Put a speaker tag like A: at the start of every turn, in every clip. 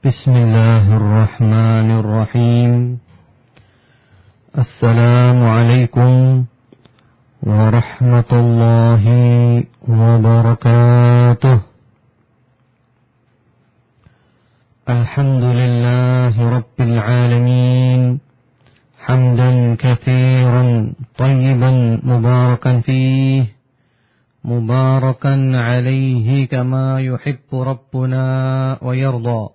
A: بسم الله الرحمن الرحيم. السلام عليكم ورحمة الله وبركاته. الحمد لله رب العالمين حمدا كثيرا طيبا مباركا فيه مباركا عليه كما يحب ربنا ويرضى.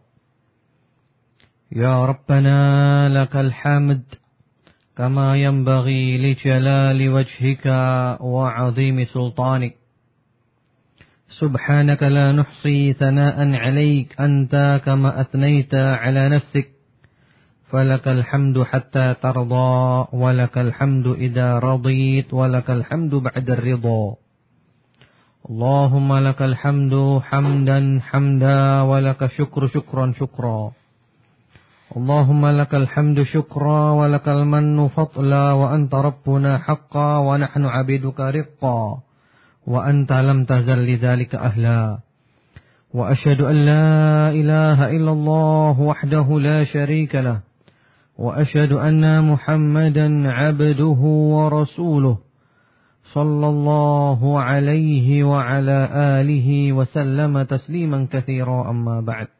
A: يا ربنا لك الحمد كما ينبغي لجلال وجهك وعظيم سلطانك. سبحانك لا نحصي ثناء عليك أنت كما أثنيت على نفسك. فلك الحمد حتى ترضى ولك الحمد إذا رضيت ولك الحمد بعد الرضا. اللهم لك الحمد حمدا حمدا ولك الشكر شكرا شكرا. اللهم لك الحمد شكرا ولك المن فضلا وأنت ربنا حقا ونحن عبيدك رقا وأنت لم تزل لذلك أهلا. وأشهد أن لا إله إلا الله وحده لا شريك له وأشهد أن محمدا عبده ورسوله صلى الله عليه وعلى آله وسلم تسليما كثيرا. أما بعد.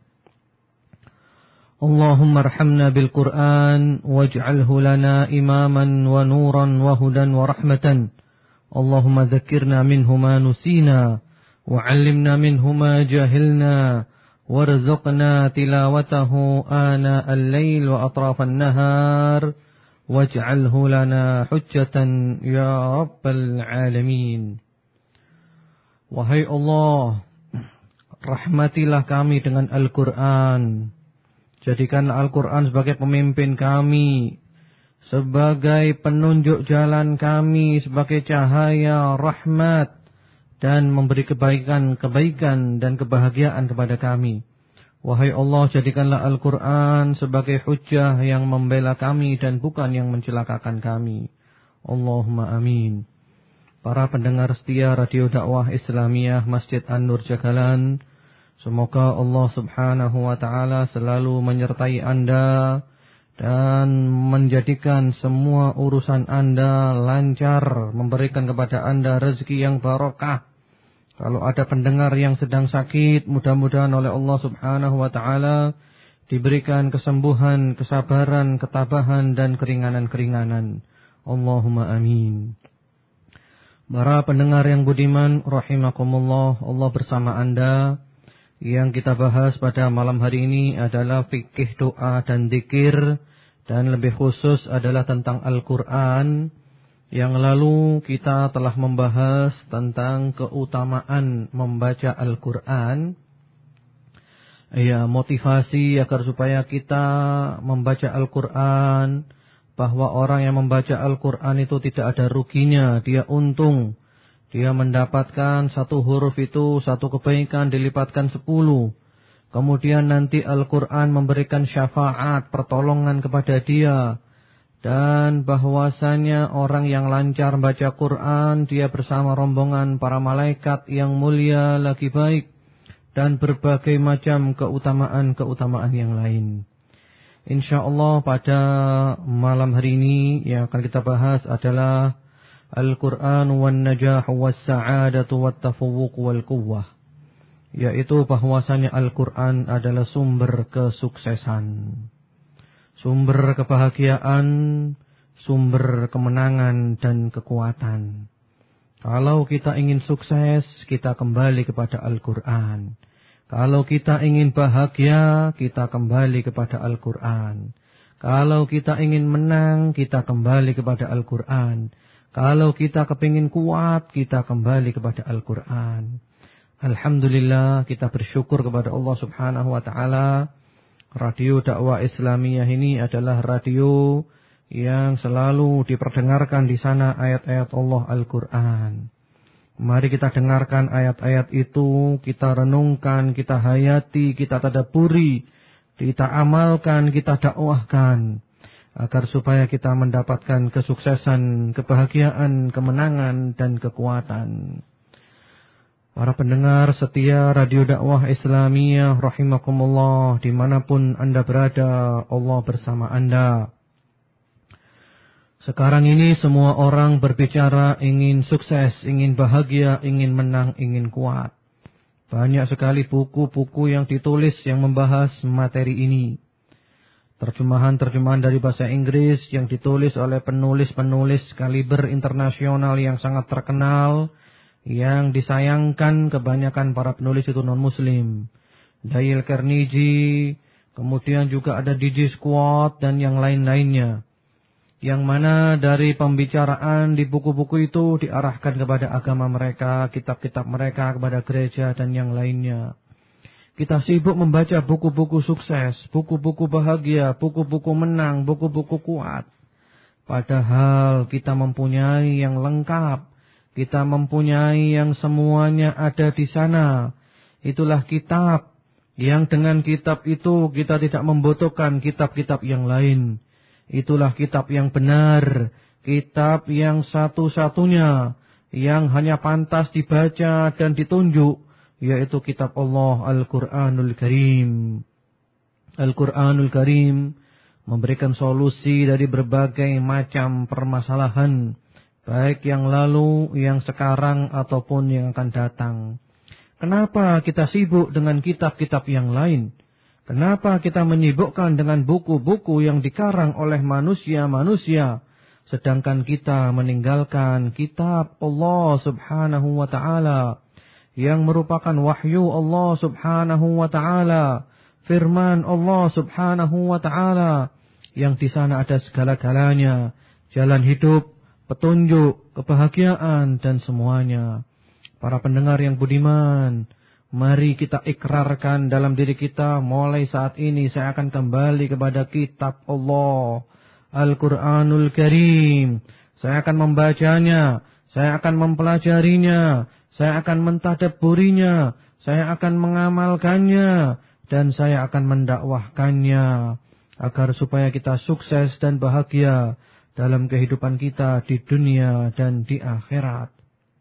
A: اللهم ارحمنا بالقرآن واجعله لنا إماما ونورا وهدى ورحمة. اللهم ذكرنا منه ما نسينا وعلمنا منه ما جهلنا وارزقنا تلاوته آناء الليل وأطراف النهار واجعله لنا حجة يا رب العالمين. Wahai Allah, rahmatilah kami dengan Al-Quran. Jadikanlah Al-Quran sebagai pemimpin kami, sebagai penunjuk jalan kami, sebagai cahaya rahmat, dan memberi kebaikan dan kebahagiaan kepada kami. Wahai Allah, jadikanlah Al-Quran sebagai hujjah yang membela kami dan bukan yang mencelakakan kami. Allahumma amin. Para pendengar setia Radio Dakwah Islamiyah Masjid An-Nur Jagalan, semoga Allah subhanahu wa ta'ala selalu menyertai Anda dan menjadikan semua urusan Anda lancar, memberikan kepada Anda rezeki yang barokah. Kalau ada pendengar yang sedang sakit, mudah-mudahan oleh Allah subhanahu wa ta'ala diberikan kesembuhan, kesabaran, ketabahan dan keringanan-keringanan. Allahumma amin. Para pendengar yang budiman, rahimakumullah, Allah bersama Anda. Yang kita bahas pada malam hari ini adalah fikih doa dan zikir, dan lebih khusus adalah tentang Al-Quran. Yang lalu kita telah membahas tentang keutamaan membaca Al-Quran. Ya, motivasi agar supaya kita membaca Al-Quran, bahwa orang yang membaca Al-Quran itu tidak ada ruginya, dia untung. Dia mendapatkan satu huruf itu, satu kebaikan dilipatkan 10. Kemudian nanti Al-Quran memberikan syafaat, pertolongan kepada dia. Dan bahwasanya orang yang lancar baca Quran, dia bersama rombongan para malaikat yang mulia lagi baik. Dan berbagai macam keutamaan-keutamaan yang lain. InsyaAllah pada malam hari ini yang akan kita bahas adalah Al-Quran wan najah was sa'adatu wat tafawuq wal quwwah, yaitu bahwasanya Al-Quran adalah sumber kesuksesan, sumber kebahagiaan, sumber kemenangan dan kekuatan. Kalau kita ingin sukses, kita kembali kepada Al-Quran. Kalau kita ingin bahagia, kita kembali kepada Al-Quran. Kalau kita ingin menang, kita kembali kepada Al-Quran. Kalau kita kepingin kuat, kita kembali kepada Al-Quran. Alhamdulillah, kita bersyukur kepada Allah subhanahu wa ta'ala. Radio Dakwah Islamiyah ini adalah radio yang selalu diperdengarkan di sana ayat-ayat Allah Al-Quran. Mari kita dengarkan ayat-ayat itu, kita renungkan, kita hayati, kita tadabburi, kita amalkan, kita dakwahkan. Agar supaya kita mendapatkan kesuksesan, kebahagiaan, kemenangan, dan kekuatan. Para pendengar setia Radio Dakwah Islamiyah rahimakumullah, dimanapun Anda berada, Allah bersama Anda. Sekarang ini semua orang berbicara ingin sukses, ingin bahagia, ingin menang, ingin kuat. Banyak sekali buku-buku yang ditulis yang membahas materi ini. Terjemahan-terjemahan dari bahasa Inggris yang ditulis oleh penulis-penulis kaliber internasional yang sangat terkenal, yang disayangkan kebanyakan para penulis itu non-muslim. Dale Carnegie, kemudian juga ada D.J. Squat dan yang lain-lainnya. Yang mana dari pembicaraan di buku-buku itu diarahkan kepada agama mereka, kitab-kitab mereka, kepada gereja dan yang lainnya. Kita sibuk membaca buku-buku sukses, buku-buku bahagia, buku-buku menang, buku-buku kuat. Padahal kita mempunyai yang lengkap. Kita mempunyai yang semuanya ada di sana. Itulah kitab. Yang dengan kitab itu kita tidak membutuhkan kitab-kitab yang lain. Itulah kitab yang benar. Kitab yang satu-satunya. Yang hanya pantas dibaca dan ditunjuk. Yaitu kitab Allah Al-Quranul Karim. Al-Quranul Karim memberikan solusi dari berbagai macam permasalahan. Baik yang lalu, yang sekarang, ataupun yang akan datang. Kenapa kita sibuk dengan kitab-kitab yang lain? Kenapa kita menyibukkan dengan buku-buku yang dikarang oleh manusia-manusia? Sedangkan kita meninggalkan kitab Allah subhanahu wa ta'ala. Yang merupakan wahyu Allah subhanahu wa ta'ala. Firman Allah subhanahu wa ta'ala. Yang di sana ada segala-galanya. Jalan hidup, petunjuk, kebahagiaan, dan semuanya. Para pendengar yang budiman, mari kita ikrarkan dalam diri kita, mulai saat ini saya akan kembali kepada kitab Allah, Al-Quranul Karim. Saya akan membacanya, saya akan mempelajarinya, saya akan mentadabburinya, saya akan mengamalkannya, dan saya akan mendakwahkannya, agar supaya kita sukses dan bahagia dalam kehidupan kita di dunia dan di akhirat.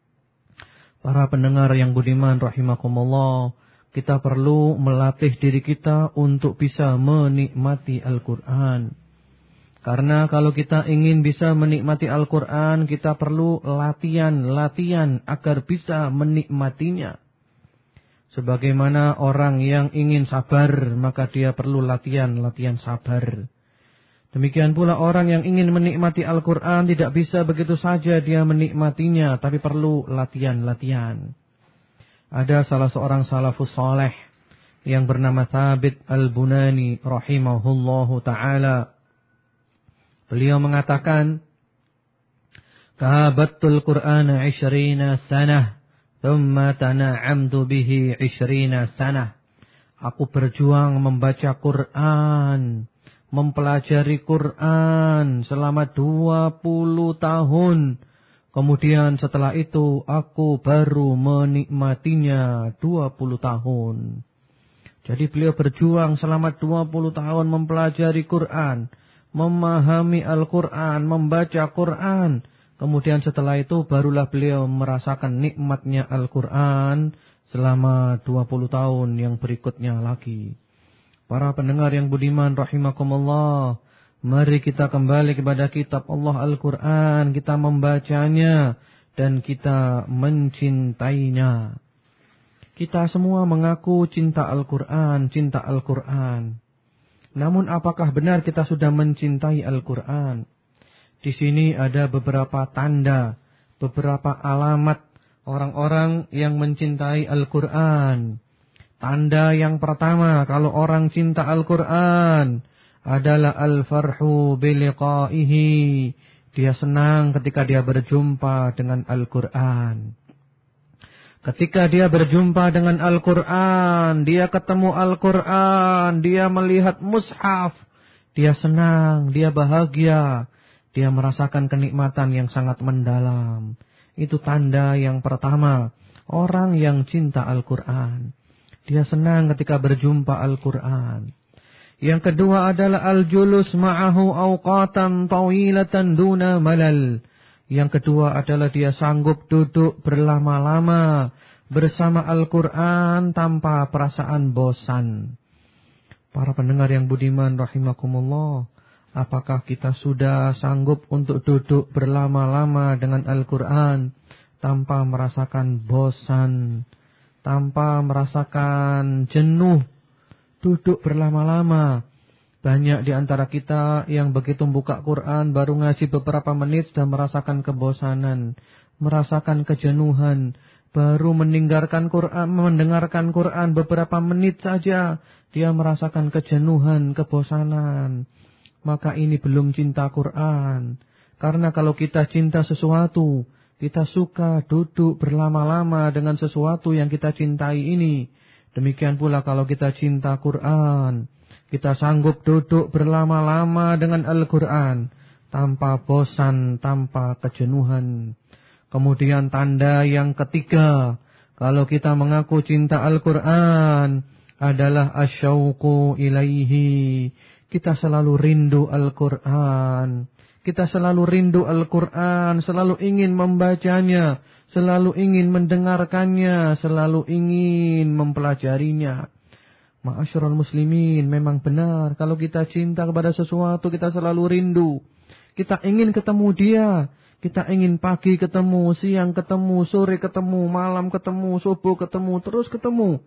A: Para pendengar yang budiman rahimakumullah, kita perlu melatih diri kita untuk bisa menikmati Al-Quran. Karena kalau kita ingin bisa menikmati Al-Quran, kita perlu latihan agar bisa menikmatinya. Sebagaimana orang yang ingin sabar, maka dia perlu latihan sabar. Demikian pula orang yang ingin menikmati Al-Quran tidak bisa begitu saja dia menikmatinya, tapi perlu latihan. Ada salah seorang salafus saleh yang bernama Thabit Al-Bunani rahimahullahu ta'ala. Beliau mengatakan, Kahabattul Qur'ana 20 sanah, thumma tana'amtu bihi 20 sanah. Aku berjuang membaca Quran, mempelajari Quran selama 20 tahun. Kemudian setelah itu aku baru menikmatinya 20 tahun. Jadi beliau berjuang selama 20 tahun mempelajari Quran, memahami Al-Quran, membaca Quran. Kemudian setelah itu barulah beliau merasakan nikmatnya Al-Quran selama 20 tahun yang berikutnya lagi. Para pendengar yang budiman rahimakumullah, mari kita kembali kepada kitab Allah Al-Quran, kita membacanya dan kita mencintainya. Kita semua mengaku cinta Al-Quran, cinta Al-Quran. Namun apakah benar kita sudah mencintai Al-Quran? Di sini ada beberapa tanda, beberapa alamat orang-orang yang mencintai Al-Quran. Tanda yang pertama kalau orang cinta Al-Quran adalah al-farhu biliqaihi. Dia senang ketika dia berjumpa dengan Al-Quran. Ketika dia berjumpa dengan Al-Quran, dia ketemu Al-Quran, dia melihat mushaf, dia senang, dia bahagia, dia merasakan kenikmatan yang sangat mendalam. Itu tanda yang pertama, orang yang cinta Al-Quran. Dia senang ketika berjumpa Al-Quran. Yang kedua adalah al-julus ma'ahu awqatan tawilatan duna malal. Yang kedua adalah dia sanggup duduk berlama-lama bersama Al-Quran tanpa perasaan bosan. Para pendengar yang budiman rahimakumullah, apakah kita sudah sanggup untuk duduk berlama-lama dengan Al-Quran tanpa merasakan bosan, tanpa merasakan jenuh, duduk berlama-lama? Banyak di antara kita yang begitu buka Quran baru ngaji beberapa menit sudah merasakan kebosanan, merasakan kejenuhan. Baru mendengarkan Quran beberapa menit saja dia merasakan kejenuhan, kebosanan. Maka ini belum cinta Quran. Karena kalau kita cinta sesuatu, kita suka duduk berlama-lama dengan sesuatu yang kita cintai ini. Demikian pula kalau kita cinta Quran, kita sanggup duduk berlama-lama dengan Al-Quran tanpa bosan, tanpa kejenuhan. Kemudian tanda yang ketiga, kalau kita mengaku cinta Al-Quran adalah asyauqu ilaihi. Kita selalu rindu Al-Quran. Kita selalu rindu Al-Quran, selalu ingin membacanya, selalu ingin mendengarkannya, selalu ingin mempelajarinya. Ma'asyiral muslimin, memang benar kalau kita cinta kepada sesuatu kita selalu rindu. Kita ingin ketemu dia. Kita ingin pagi ketemu, siang ketemu, sore ketemu, malam ketemu, subuh ketemu, terus ketemu.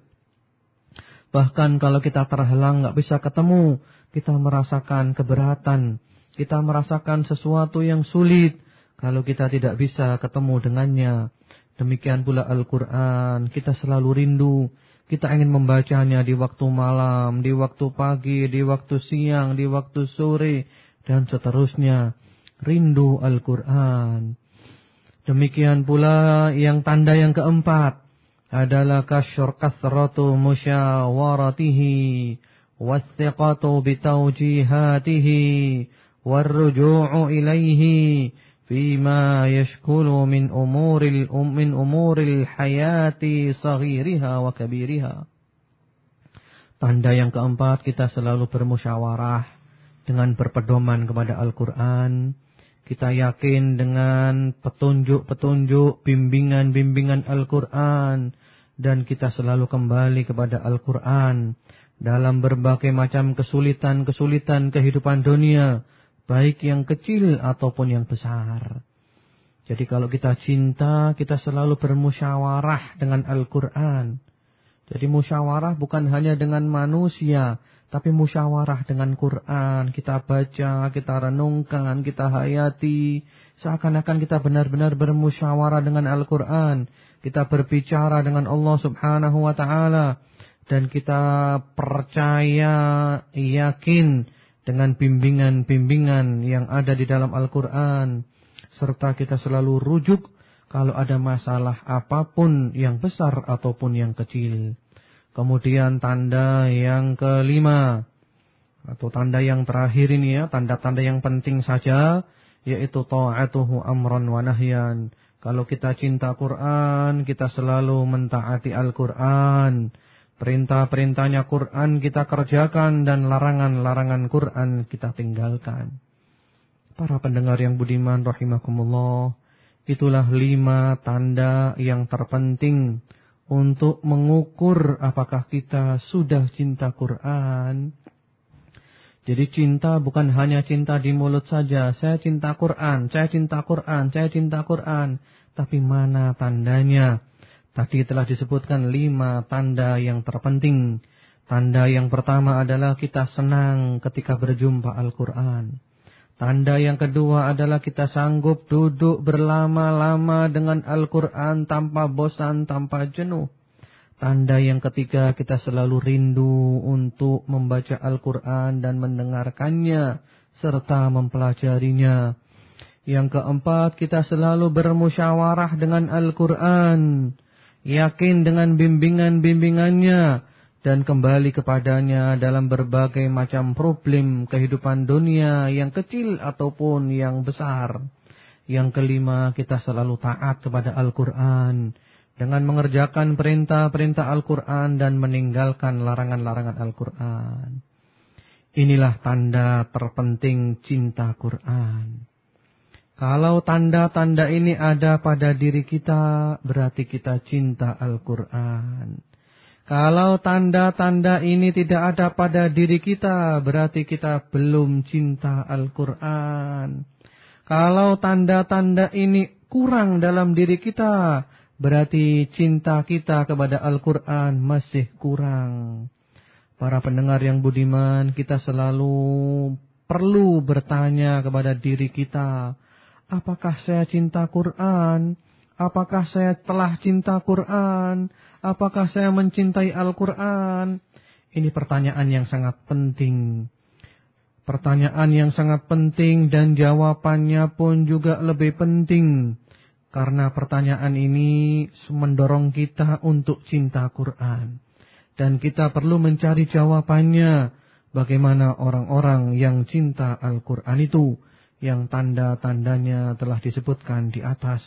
A: Bahkan kalau kita terhalang nggak bisa ketemu, kita merasakan keberatan. Kita merasakan sesuatu yang sulit kalau kita tidak bisa ketemu dengannya. Demikian pula Al-Quran, kita selalu rindu. Kita ingin membacanya di waktu malam, di waktu pagi, di waktu siang, di waktu sore, dan seterusnya. Rindu Al-Quran. Demikian pula yang tanda yang keempat adalah kasratu musyawaratihi wastiqatu bitawjihatihi warruju'u ilaihi fima yashkulu min umuril hayati saghiriha wa kabiriha. Tanda yang keempat, kita selalu bermusyawarah dengan berpedoman kepada Al-Quran. Kita yakin dengan petunjuk-petunjuk, bimbingan-bimbingan Al-Quran. Dan kita selalu kembali kepada Al-Quran dalam berbagai macam kesulitan-kesulitan kehidupan dunia, baik yang kecil ataupun yang besar. Jadi kalau kita cinta, kita selalu bermusyawarah dengan Al-Quran. Jadi musyawarah bukan hanya dengan manusia, tapi musyawarah dengan Quran. Kita baca, kita renungkan, kita hayati. Seakan-akan kita benar-benar bermusyawarah dengan Al-Quran. Kita berbicara dengan Allah subhanahu wa ta'ala. Dan kita percaya, yakin dengan bimbingan-bimbingan yang ada di dalam Al-Quran. Serta kita selalu rujuk kalau ada masalah apapun yang besar ataupun yang kecil. Kemudian tanda yang kelima, atau tanda yang terakhir ini ya, tanda-tanda yang penting saja, yaitu ta'atuhu amran wa nahyan. Kalau kita cinta Quran, kita selalu mentaati Al-Quran. Perintah-perintahnya Quran kita kerjakan dan larangan-larangan Quran kita tinggalkan. Para pendengar yang budiman rahimakumullah, itulah 5 tanda yang terpenting untuk mengukur apakah kita sudah cinta Quran. Jadi cinta bukan hanya cinta di mulut saja. Saya cinta Quran, saya cinta Quran, saya cinta Quran. Tapi mana tandanya? Tadi telah disebutkan 5 tanda yang terpenting. Tanda yang pertama adalah kita senang ketika berjumpa Al-Quran. Tanda yang kedua adalah kita sanggup duduk berlama-lama dengan Al-Quran tanpa bosan, tanpa jenuh. Tanda yang ketiga, kita selalu rindu untuk membaca Al-Quran dan mendengarkannya serta mempelajarinya. Yang keempat, kita selalu bermusyawarah dengan Al-Quran, yakin dengan bimbingan-bimbingannya, dan kembali kepadanya dalam berbagai macam problem kehidupan dunia yang kecil ataupun yang besar. Yang kelima, kita selalu taat kepada Al-Quran dengan mengerjakan perintah-perintah Al-Quran dan meninggalkan larangan-larangan Al-Quran. Inilah tanda terpenting cinta Quran. Kalau tanda-tanda ini ada pada diri kita, berarti kita cinta Al-Quran. Kalau tanda-tanda ini tidak ada pada diri kita, berarti kita belum cinta Al-Quran. Kalau tanda-tanda ini kurang dalam diri kita, berarti cinta kita kepada Al-Quran masih kurang. Para pendengar yang budiman, kita selalu perlu bertanya kepada diri kita, apakah saya cinta Quran? Apakah saya telah cinta Quran? Apakah saya mencintai Al-Quran? Ini pertanyaan yang sangat penting. Pertanyaan yang sangat penting dan jawabannya pun juga lebih penting. Karena pertanyaan ini mendorong kita untuk cinta Quran. Dan kita perlu mencari jawabannya. Bagaimana orang-orang yang cinta Al-Quran itu, yang tanda-tandanya telah disebutkan di atas.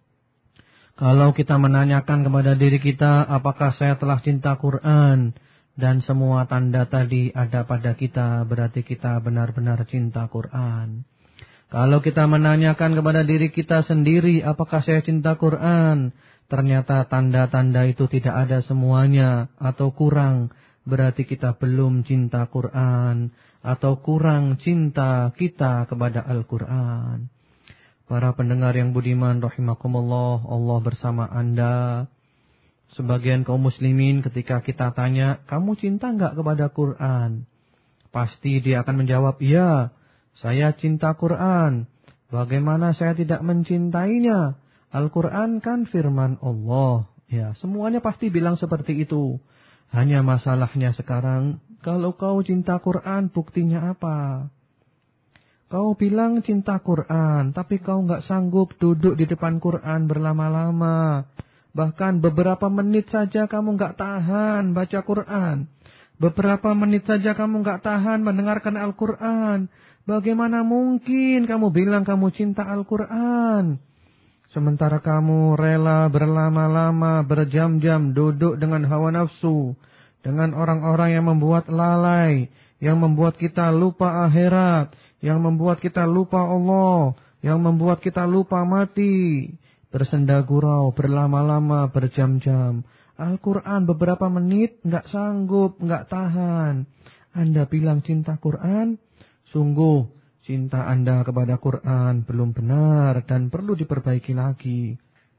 A: Kalau kita menanyakan kepada diri kita, apakah saya telah cinta Quran? Dan semua tanda tadi ada pada kita, berarti kita benar-benar cinta Quran. Kalau kita menanyakan kepada diri kita sendiri, apakah saya cinta Quran? Ternyata tanda-tanda itu tidak ada semuanya atau kurang. Berarti kita belum cinta Quran atau kurang cinta kita kepada Al-Quran. Para pendengar yang budiman rahimakumullah, Allah bersama Anda. Sebagian kaum muslimin ketika kita tanya, kamu cinta enggak kepada Quran? Pasti dia akan menjawab, ya, saya cinta Quran. Bagaimana saya tidak mencintainya? Al-Quran kan firman Allah. Ya, semuanya pasti bilang seperti itu. Hanya masalahnya sekarang, kalau kau cinta Quran, buktinya apa? Kau bilang cinta Quran, tapi kau enggak sanggup duduk di depan Quran berlama-lama. Bahkan beberapa menit saja kamu enggak tahan baca Quran. Beberapa menit saja kamu enggak tahan mendengarkan Al-Quran. Bagaimana mungkin kamu bilang kamu cinta Al-Quran? Sementara kamu rela berlama-lama, berjam-jam duduk dengan hawa nafsu. Dengan orang-orang yang membuat lalai. Yang membuat kita lupa akhirat. Yang membuat kita lupa Allah. Yang membuat kita lupa mati. Bersenda gurau, berlama-lama, berjam-jam. Al-Quran beberapa menit enggak sanggup, enggak tahan. Anda bilang cinta Quran? Sungguh. Cinta Anda kepada Quran belum benar dan perlu diperbaiki lagi.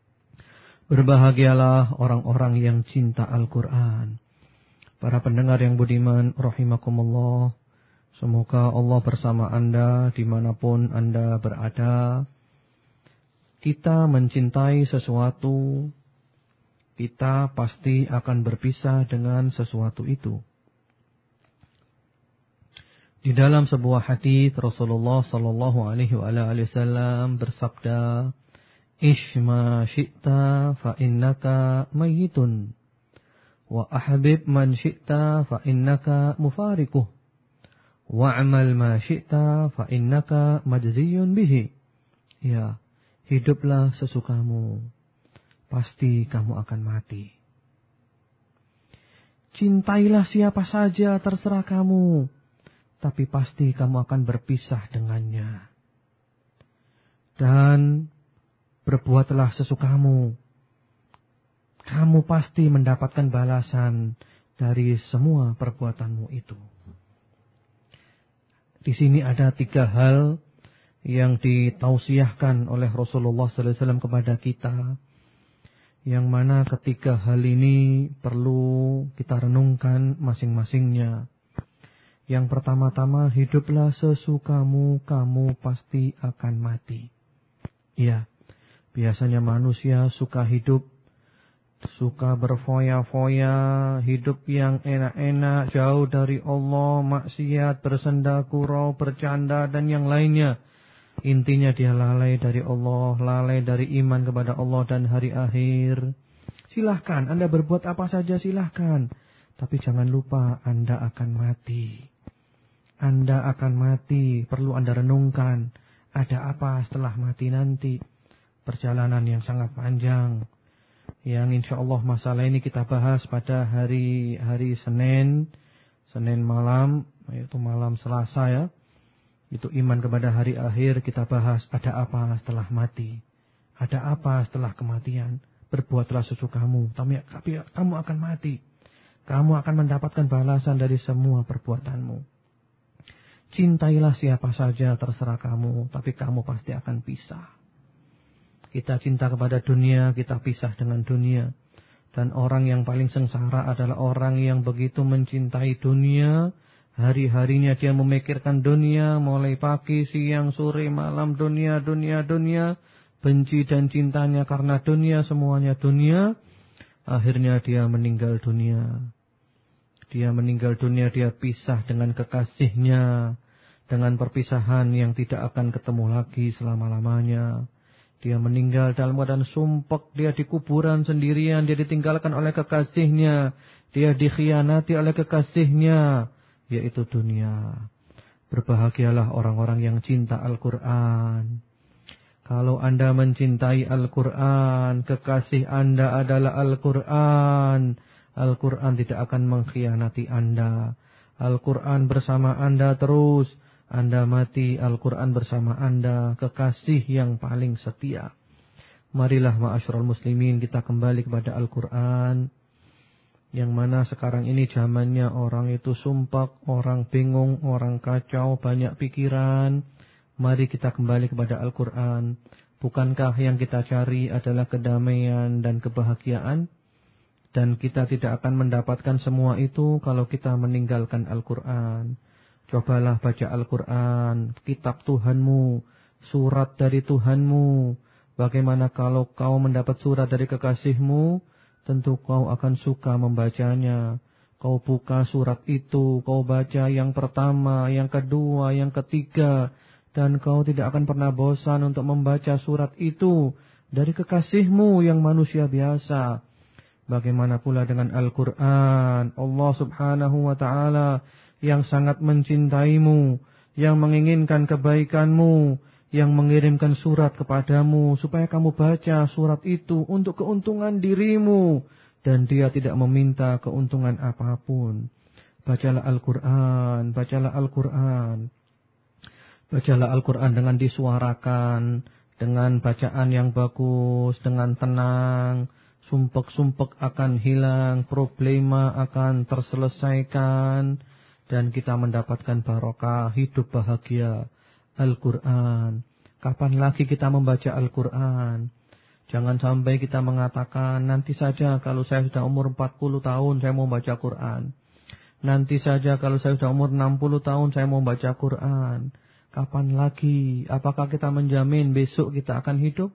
A: Berbahagialah orang-orang yang cinta Al-Quran. Para pendengar yang budiman, rahimakumullah. Semoga Allah bersama Anda dimanapun Anda berada. Kita mencintai sesuatu, kita pasti akan berpisah dengan sesuatu itu. Di dalam sebuah hadis Rasulullah sallallahu alaihi wasallam bersabda, "Ish ma syi'ta fa innaka mayyitun wa ahbib man syi'ta fa innaka mufariquh wa'mal ma syi'ta fa innaka majziyun bihi." Ya, hiduplah sesukamu, pasti kamu akan mati. Cintailah siapa saja, terserah kamu. Tapi pasti kamu akan berpisah dengannya. Dan berbuatlah sesukamu. Kamu pasti mendapatkan balasan dari semua perbuatanmu itu. Di sini ada 3 hal yang ditausiahkan oleh Rasulullah SAW kepada kita. Yang mana ketiga hal ini perlu kita renungkan masing-masingnya. Yang pertama-tama, hiduplah sesukamu, kamu pasti akan mati. Ya, biasanya manusia suka hidup, suka berfoya-foya, hidup yang enak-enak, jauh dari Allah, maksiat, bersenda gurau, bercanda, dan yang lainnya. Intinya dia lalai dari Allah, lalai dari iman kepada Allah dan hari akhir. Silahkan, Anda berbuat apa saja silahkan. Tapi jangan lupa, Anda akan mati. Anda akan mati, perlu Anda renungkan. Ada apa setelah mati nanti? Perjalanan yang sangat panjang. Yang insya Allah masalah ini kita bahas pada hari Senin malam, yaitu malam Selasa ya. Itu iman kepada hari akhir. Kita bahas ada apa setelah mati, ada apa setelah kematian. Berbuatlah sesukamu, tapi kamu akan mati. Kamu akan mendapatkan balasan dari semua perbuatanmu. Cintailah siapa saja, terserah kamu, tapi kamu pasti akan pisah. Kita cinta kepada dunia, kita pisah dengan dunia. Dan orang yang paling sengsara adalah orang yang begitu mencintai dunia, hari-harinya dia memikirkan dunia, mulai pagi, siang, sore, malam, dunia, benci dan cintanya karena dunia, semuanya dunia. Akhirnya dia meninggal dunia. Dia meninggal dunia, dia pisah dengan kekasihnya, dengan perpisahan yang tidak akan ketemu lagi selama-lamanya. Dia meninggal dalam keadaan sumpek, dia di kuburan sendirian, dia ditinggalkan oleh kekasihnya, dia dikhianati oleh kekasihnya, yaitu dunia. Berbahagialah orang-orang yang cinta Al-Quran. Kalau Anda mencintai Al-Quran, kekasih Anda adalah Al-Quran. Al-Quran tidak akan mengkhianati Anda. Al-Quran bersama Anda terus. Anda mati, Al-Quran bersama Anda. Kekasih yang paling setia. Marilah ma'asyiral muslimin, kita kembali kepada Al-Quran. Yang mana sekarang ini zamannya orang itu sumpah, orang bingung, orang kacau, banyak pikiran. Mari kita kembali kepada Al-Quran. Bukankah yang kita cari adalah kedamaian dan kebahagiaan? Dan kita tidak akan mendapatkan semua itu kalau kita meninggalkan Al-Quran. Cobalah baca Al-Quran, kitab Tuhanmu, surat dari Tuhanmu. Bagaimana kalau kau mendapat surat dari kekasihmu, tentu kau akan suka membacanya. Kau buka surat itu, kau baca yang pertama, yang kedua, yang ketiga. Dan kau tidak akan pernah bosan untuk membaca surat itu dari kekasihmu yang manusia biasa. Bagaimana pula dengan Al-Quran, Allah subhanahu wa ta'ala yang sangat mencintaimu, yang menginginkan kebaikanmu, yang mengirimkan surat kepadamu supaya kamu baca surat itu untuk keuntungan dirimu. Dan dia tidak meminta keuntungan apapun. Bacalah Al-Quran, bacalah Al-Quran. Bacalah Al-Quran dengan disuarakan, dengan bacaan yang bagus, dengan tenang. Sumpek-sumpek akan hilang, problema akan terselesaikan, dan kita mendapatkan barokah, hidup bahagia. Al-Quran. Kapan lagi kita membaca Al-Quran? Jangan sampai kita mengatakan, nanti saja kalau saya sudah umur 40 tahun saya mau baca Quran. Nanti saja kalau saya sudah umur 60 tahun saya mau baca Quran. Kapan lagi? Apakah kita menjamin besok kita akan hidup?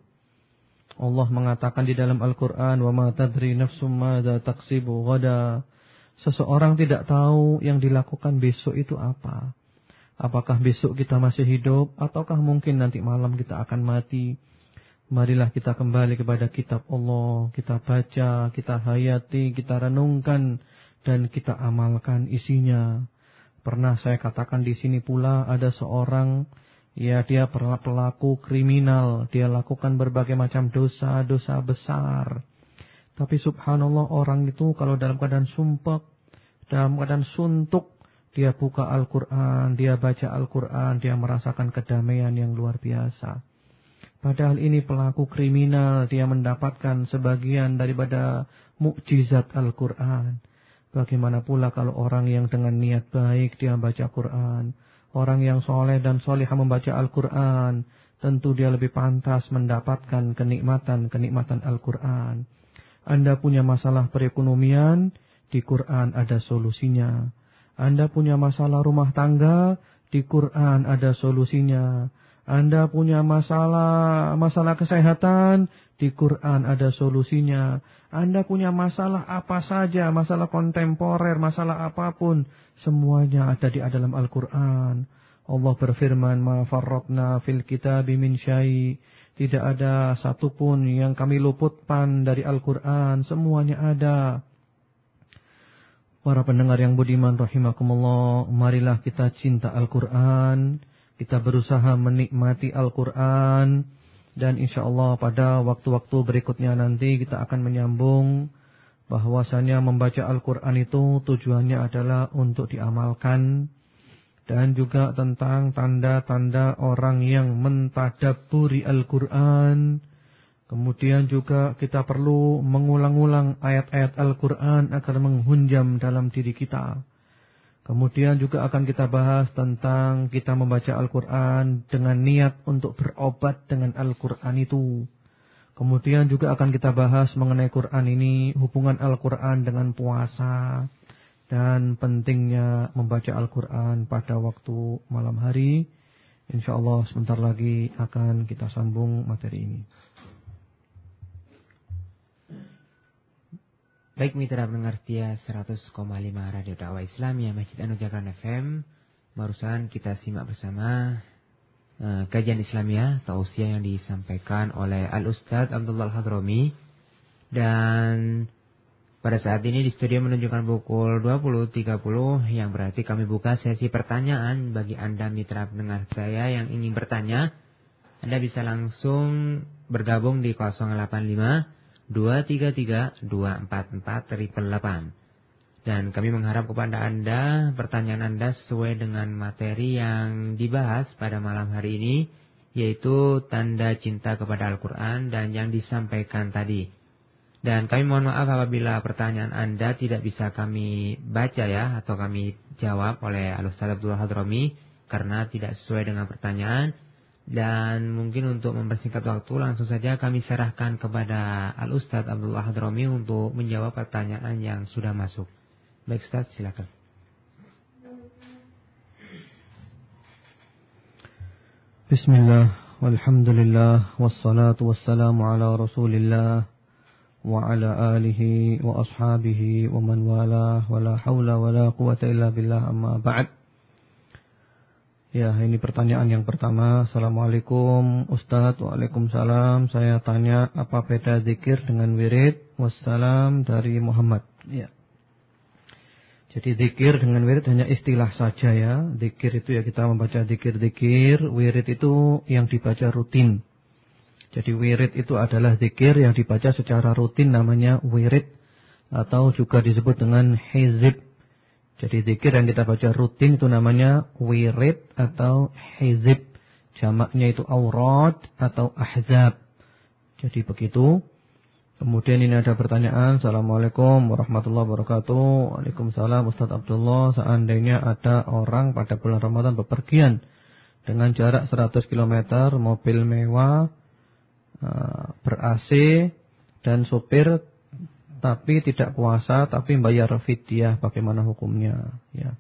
A: Allah mengatakan di dalam Al-Quran, وَمَا تَدْرِي نَفْسٌ مَاذَا تَكْسِبُ غَدًا. Seseorang tidak tahu yang dilakukan besok itu apa. Apakah besok kita masih hidup, ataukah mungkin nanti malam kita akan mati. Marilah kita kembali kepada kitab Allah. Kita baca, kita hayati, kita renungkan, dan kita amalkan isinya. Pernah saya katakan di sini pula ada seorang, ya dia pelaku kriminal, dia lakukan berbagai macam dosa besar. Tapi subhanallah orang itu kalau dalam keadaan sumpah, dalam keadaan suntuk, dia buka Al-Quran, dia baca Al-Quran, dia merasakan kedamaian yang luar biasa. Padahal ini pelaku kriminal, dia mendapatkan sebagian daripada mukjizat Al-Quran. Bagaimana pula kalau orang yang dengan niat baik dia baca Quran. Orang yang soleh dan solihah membaca Al-Quran, tentu dia lebih pantas mendapatkan kenikmatan Al-Quran. Anda punya masalah perekonomian, di Quran ada solusinya. Anda punya masalah rumah tangga, di Quran ada solusinya. Anda punya masalah kesehatan, di Quran ada solusinya. Anda punya masalah apa saja, masalah kontemporer, masalah apapun, semuanya ada di dalam Al-Quran. Allah berfirman, "Ma farratna fil kitabi min syai'." Tidak ada satupun yang kami luputkan dari Al-Quran, semuanya ada. Para pendengar yang budiman rahimakumullah, marilah kita cinta Al-Quran, kita berusaha menikmati Al-Quran, dan insyaallah pada waktu-waktu berikutnya nanti kita akan menyambung bahwasanya membaca Al-Quran itu tujuannya adalah untuk diamalkan. dan juga tentang tanda-tanda orang yang mentadabburi Al-Quran. Kemudian juga kita perlu mengulang-ulang ayat-ayat Al-Quran agar menghunjam dalam diri kita. Kemudian juga akan kita bahas tentang kita membaca Al-Quran dengan niat untuk berobat dengan Al-Quran itu. Kemudian juga akan kita bahas mengenai Quran ini, hubungan Al-Quran dengan puasa, dan pentingnya membaca Al-Quran pada waktu malam hari. InsyaAllah sebentar lagi akan kita sambung materi ini.
B: Baik mitra pendengar setia 100,5 Radio Dakwah Islamiyah Masjid An-Nur FM. Barusan kita simak bersama kajian Islamiyah tausiah yang disampaikan oleh Al-Ustadz Abdullah Al-Hadrami. Dan pada saat ini di studio menunjukkan pukul 20.30, yang berarti kami buka sesi pertanyaan bagi Anda mitra pendengar saya yang ingin bertanya. Anda bisa langsung bergabung di 085 233 244 888. Dan kami mengharap kepada Anda, pertanyaan Anda sesuai dengan materi yang dibahas pada malam hari ini, yaitu tanda cinta kepada Al-Quran dan yang disampaikan tadi. Dan kami mohon maaf apabila pertanyaan Anda tidak bisa kami baca ya, atau kami jawab oleh Al-Ustadz Abdullah Hadrami, karena tidak sesuai dengan pertanyaan. Dan mungkin untuk mempersingkat waktu, langsung saja kami serahkan kepada Al-Ustadz Abdullah Hadrami untuk menjawab pertanyaan yang sudah masuk. Baik Ustaz, silakan.
A: Bismillah, walhamdulillah, wassalatu wassalamu ala rasulillah, wa ala alihi wa ashabihi wa man wala, wa la hawla wa la quwata illa billah, amma ba'd. Ya, ini pertanyaan yang pertama. Assalamualaikum Ustadz. Waalaikumsalam. Saya tanya, apa beda zikir dengan wirid? Wassalam dari Muhammad. Ya. Jadi zikir dengan wirid hanya istilah saja ya. Zikir itu ya kita membaca zikir-zikir. Wirid itu yang dibaca rutin. Jadi wirid itu adalah zikir yang dibaca secara rutin, namanya wirid. Atau juga disebut dengan hizib. Jadi zikir yang kita baca rutin itu namanya wirid atau hizib. Jamaknya itu aurad atau ahzab. Jadi begitu. Kemudian ini ada pertanyaan. Assalamualaikum warahmatullahi wabarakatuh. Waalaikumsalam Ustadz Abdullah. Seandainya ada orang pada bulan Ramadan bepergian dengan jarak 100 km, mobil mewah, ber-AC dan sopir, tapi tidak puasa, tapi bayar fidyah, bagaimana hukumnya? Ya.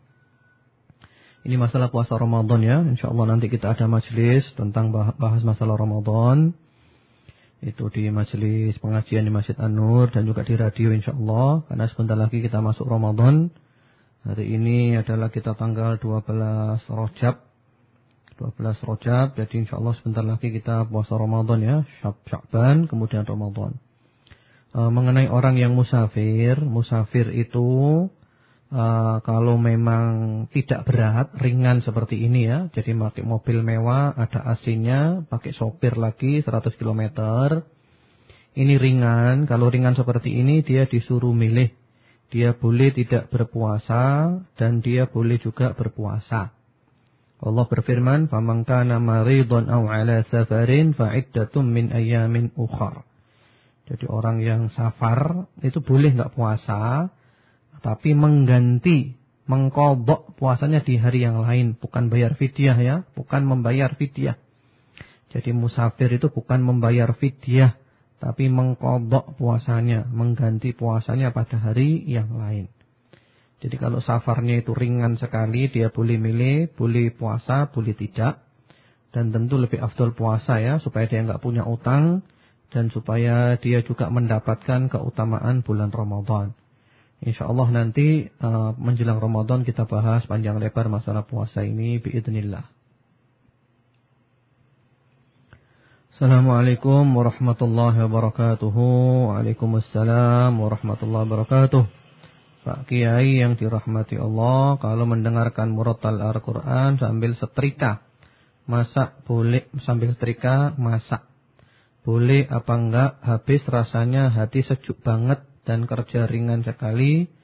A: Ini masalah puasa Ramadan ya. InsyaAllah nanti kita ada majelis tentang bahas masalah Ramadan. Itu di majelis pengajian di Masjid An-Nur dan juga di radio InsyaAllah. Karena sebentar lagi kita masuk Ramadan. Hari ini adalah kita tanggal 12 Rajab. 12 Rajab, jadi InsyaAllah sebentar lagi kita puasa Ramadan ya. Sya'ban, kemudian Ramadan. Mengenai orang yang musafir itu kalau memang tidak berat, ringan seperti ini ya. Jadi pakai mobil mewah, ada AC-nya, pakai sopir lagi 100 km. Ini ringan. Kalau ringan seperti ini dia disuruh milih. Dia boleh tidak berpuasa dan dia boleh juga berpuasa. Allah berfirman, "Faman kana maridun aw 'ala safarin fa 'iddatun min ayyamin ukhar." Jadi orang yang safar itu boleh enggak puasa, tapi mengganti, mengqadha puasanya di hari yang lain, bukan bayar fidyah ya, bukan membayar fidyah. Jadi musafir itu bukan membayar fidyah, tapi mengqadha puasanya, mengganti puasanya pada hari yang lain. Jadi kalau safarnya itu ringan sekali, dia boleh milih, boleh puasa, boleh tidak. Dan tentu lebih afdal puasa ya, supaya dia enggak punya utang dan supaya dia juga mendapatkan keutamaan bulan Ramadan. InsyaAllah nanti menjelang Ramadan kita bahas panjang lebar masalah puasa ini biidznillah. Assalamualaikum warahmatullahi wabarakatuh. Waalaikumsalam warahmatullahi wabarakatuh. Pak Kiai yang dirahmati Allah, kalau mendengarkan murattal Al-Quran sambil setrika, masak boleh? Sambil setrika masak boleh apa enggak? Habis rasanya hati sejuk banget dan kerja ringan sekali.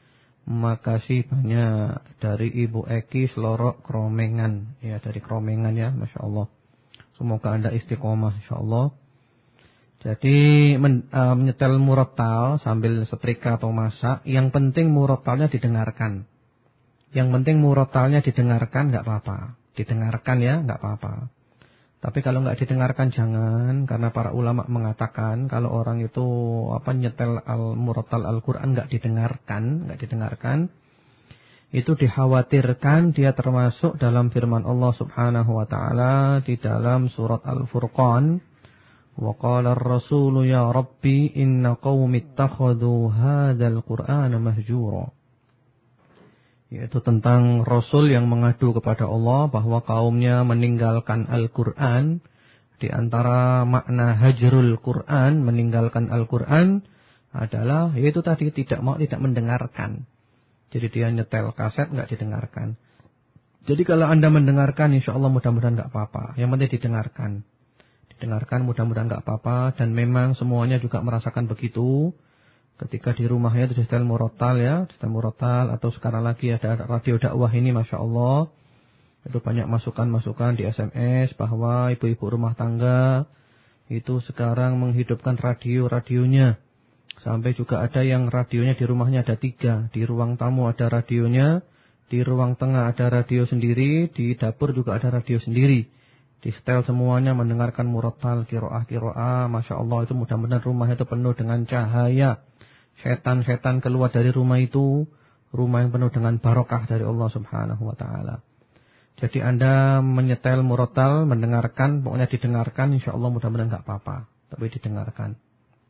A: Makasih banyak dari Ibu Eki Selorok Kromengan. Ya, dari Kromengan ya, Masya Allah. Semoga Anda istiqomah, Insya Allah. Jadi menyetel murattal sambil setrika atau masak, yang penting murattalnya didengarkan. Yang penting murattalnya didengarkan, nggak apa-apa. Didengarkan ya, nggak apa-apa. Tapi kalau nggak didengarkan jangan, karena para ulama mengatakan kalau orang itu nyetel murattal Al-Qur'an nggak didengarkan, itu dikhawatirkan dia termasuk dalam firman Allah Subhanahu wa taala di dalam surat Al-Furqan, wa qala ar-rasulu ya rabbi inna qaumi ittakhadhu hadzal qur'ana mahjura. Yaitu tentang Rasul yang mengadu kepada Allah bahwa kaumnya meninggalkan Al-Quran. Di antara makna hajrul Quran, meninggalkan Al-Quran adalah yaitu tadi tidak mendengarkan. Jadi dia nyetel kaset nggak didengarkan. Jadi kalau Anda mendengarkan, insya Allah mudah-mudahan nggak apa-apa. Yang penting didengarkan. Didengarkan mudah-mudahan nggak apa-apa. Dan memang semuanya juga merasakan begitu. Ketika di rumahnya itu setel murattal ya, setel murattal, atau sekarang lagi ada radio dakwah ini, Masya Allah. Itu banyak masukan-masukan di SMS bahwa ibu-ibu rumah tangga itu sekarang menghidupkan radionya. Sampai juga ada yang radionya di rumahnya ada 3. Di ruang tamu ada radionya, di ruang tengah ada radio sendiri, di dapur juga ada radio sendiri. Di setel semuanya mendengarkan murattal, kiroah, Masya Allah, itu mudah-mudahan rumah itu penuh dengan cahaya. Setan-setan keluar dari rumah itu, rumah yang penuh dengan barokah dari Allah Subhanahu wa taala. Jadi Anda menyetel murattal, mendengarkan, pokoknya didengarkan, insya Allah mudah-mudahan enggak apa-apa, tapi didengarkan.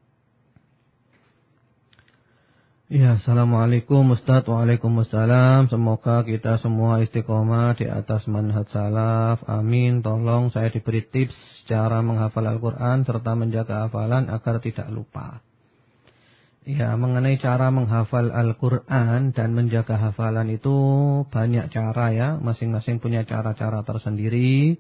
A: Ya, Assalamualaikum Ustaz. Waalaikumsalam. Semoga kita semua istiqomah di atas manhaj salaf. Amin. Tolong saya diberi tips cara menghafal Al-Quran serta menjaga hafalan agar tidak lupa. Ya, mengenai cara menghafal Al-Quran dan menjaga hafalan itu banyak cara ya. Masing-masing punya cara-cara tersendiri.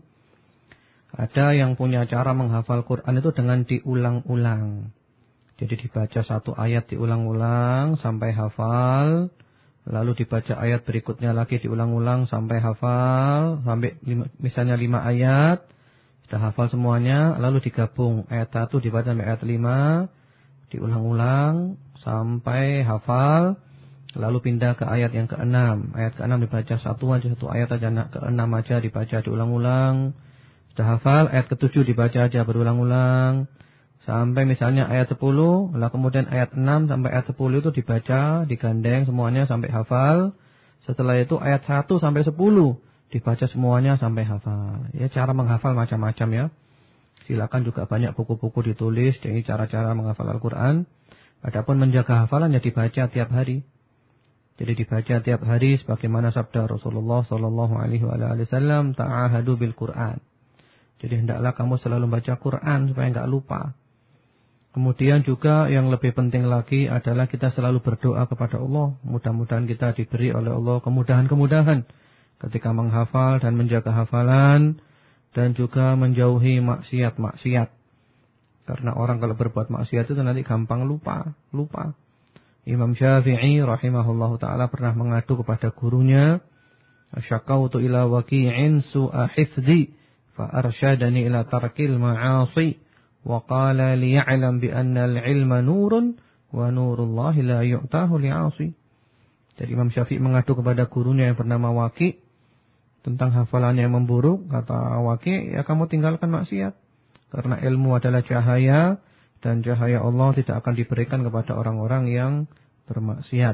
A: Ada yang punya cara menghafal Quran itu dengan diulang-ulang. Jadi dibaca satu ayat diulang-ulang sampai hafal. Lalu dibaca ayat berikutnya lagi diulang-ulang sampai hafal. Sampai misalnya 5 ayat. Sudah hafal semuanya. Lalu digabung. Ayat 1 dibaca sampai ayat 5. Diulang-ulang sampai hafal, lalu pindah ke ayat yang ke-6. Ayat ke-6 dibaca satu ayat aja, ke-6 aja dibaca diulang-ulang. Sudah hafal, ayat ke-7 dibaca aja berulang-ulang. Sampai misalnya ayat 10, lalu kemudian ayat 6 sampai ayat 10 itu dibaca, digandeng semuanya sampai hafal. Setelah itu ayat 1 sampai 10 dibaca semuanya sampai hafal. Ya, cara menghafal macam-macam ya. Silakan juga banyak buku-buku ditulis jadi cara-cara menghafal Al-Quran. Adapun menjaga hafalan ya dibaca tiap hari. Jadi dibaca tiap hari sebagaimana sabda Rasulullah sallallahu alaihi wasallam, ta'ahadu bil Quran. Jadi hendaklah kamu selalu baca Quran supaya enggak lupa. Kemudian juga yang lebih penting lagi adalah kita selalu berdoa kepada Allah. Mudah-mudahan kita diberi oleh Allah kemudahan-kemudahan ketika menghafal dan menjaga hafalan. Dan juga menjauhi maksiat-maksiat. Karena orang kalau berbuat maksiat itu nanti gampang lupa. Imam Syafi'i rahimahullahu ta'ala pernah mengadu kepada gurunya. Asyakautu ila waqi'in su'a hifzi. Fa'arsyadani ila tarkil ma'asi. Wa qala liya'lam bi'anna al-ilma nurun. Wa nurullahi la yu'tahu li'asi. Jadi Imam Syafi'i mengadu kepada gurunya yang bernama Waqi' tentang hafalannya yang memburuk. Kata Waqi', ya kamu tinggalkan maksiat. Karena ilmu adalah cahaya. Dan cahaya Allah tidak akan diberikan kepada orang-orang yang bermaksiat.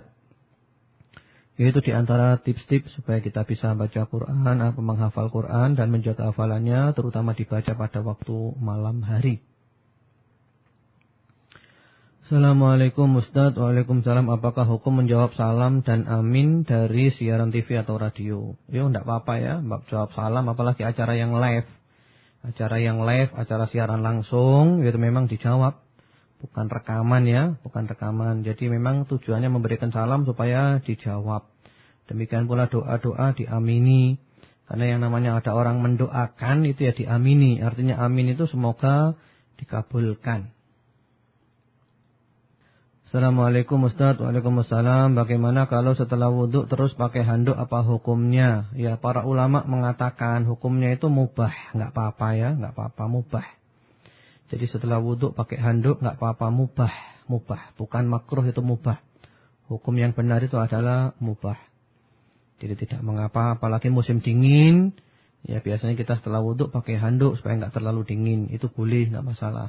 A: Yaitu diantara tips-tips supaya kita bisa baca Quran, menghafal Quran dan menjaga hafalannya. Terutama dibaca pada waktu malam hari. Assalamualaikum Ustaz. Waalaikumsalam. Apakah hukum menjawab salam dan amin dari siaran TV atau radio? Ya enggak apa-apa ya, jawab salam apalagi acara yang live. Acara yang live, acara siaran langsung itu memang dijawab. Bukan rekaman ya, bukan rekaman. Jadi memang tujuannya memberikan salam supaya dijawab. Demikian pula doa-doa diamini. Karena yang namanya ada orang mendoakan itu ya diamini. Artinya amin itu semoga dikabulkan. Assalamualaikum Ustaz. Waalaikumsalam. Bagaimana kalau setelah wudhu terus pakai handuk, apa hukumnya? Ya, para ulama mengatakan hukumnya itu mubah. Enggak apa-apa ya, enggak apa-apa, mubah. Jadi setelah wudhu pakai handuk enggak apa-apa, mubah. Mubah, bukan makruh, itu mubah. Hukum yang benar itu adalah mubah. Jadi tidak mengapa, apalagi musim dingin. Ya biasanya kita setelah wudhu pakai handuk supaya enggak terlalu dingin. Itu boleh, enggak masalah.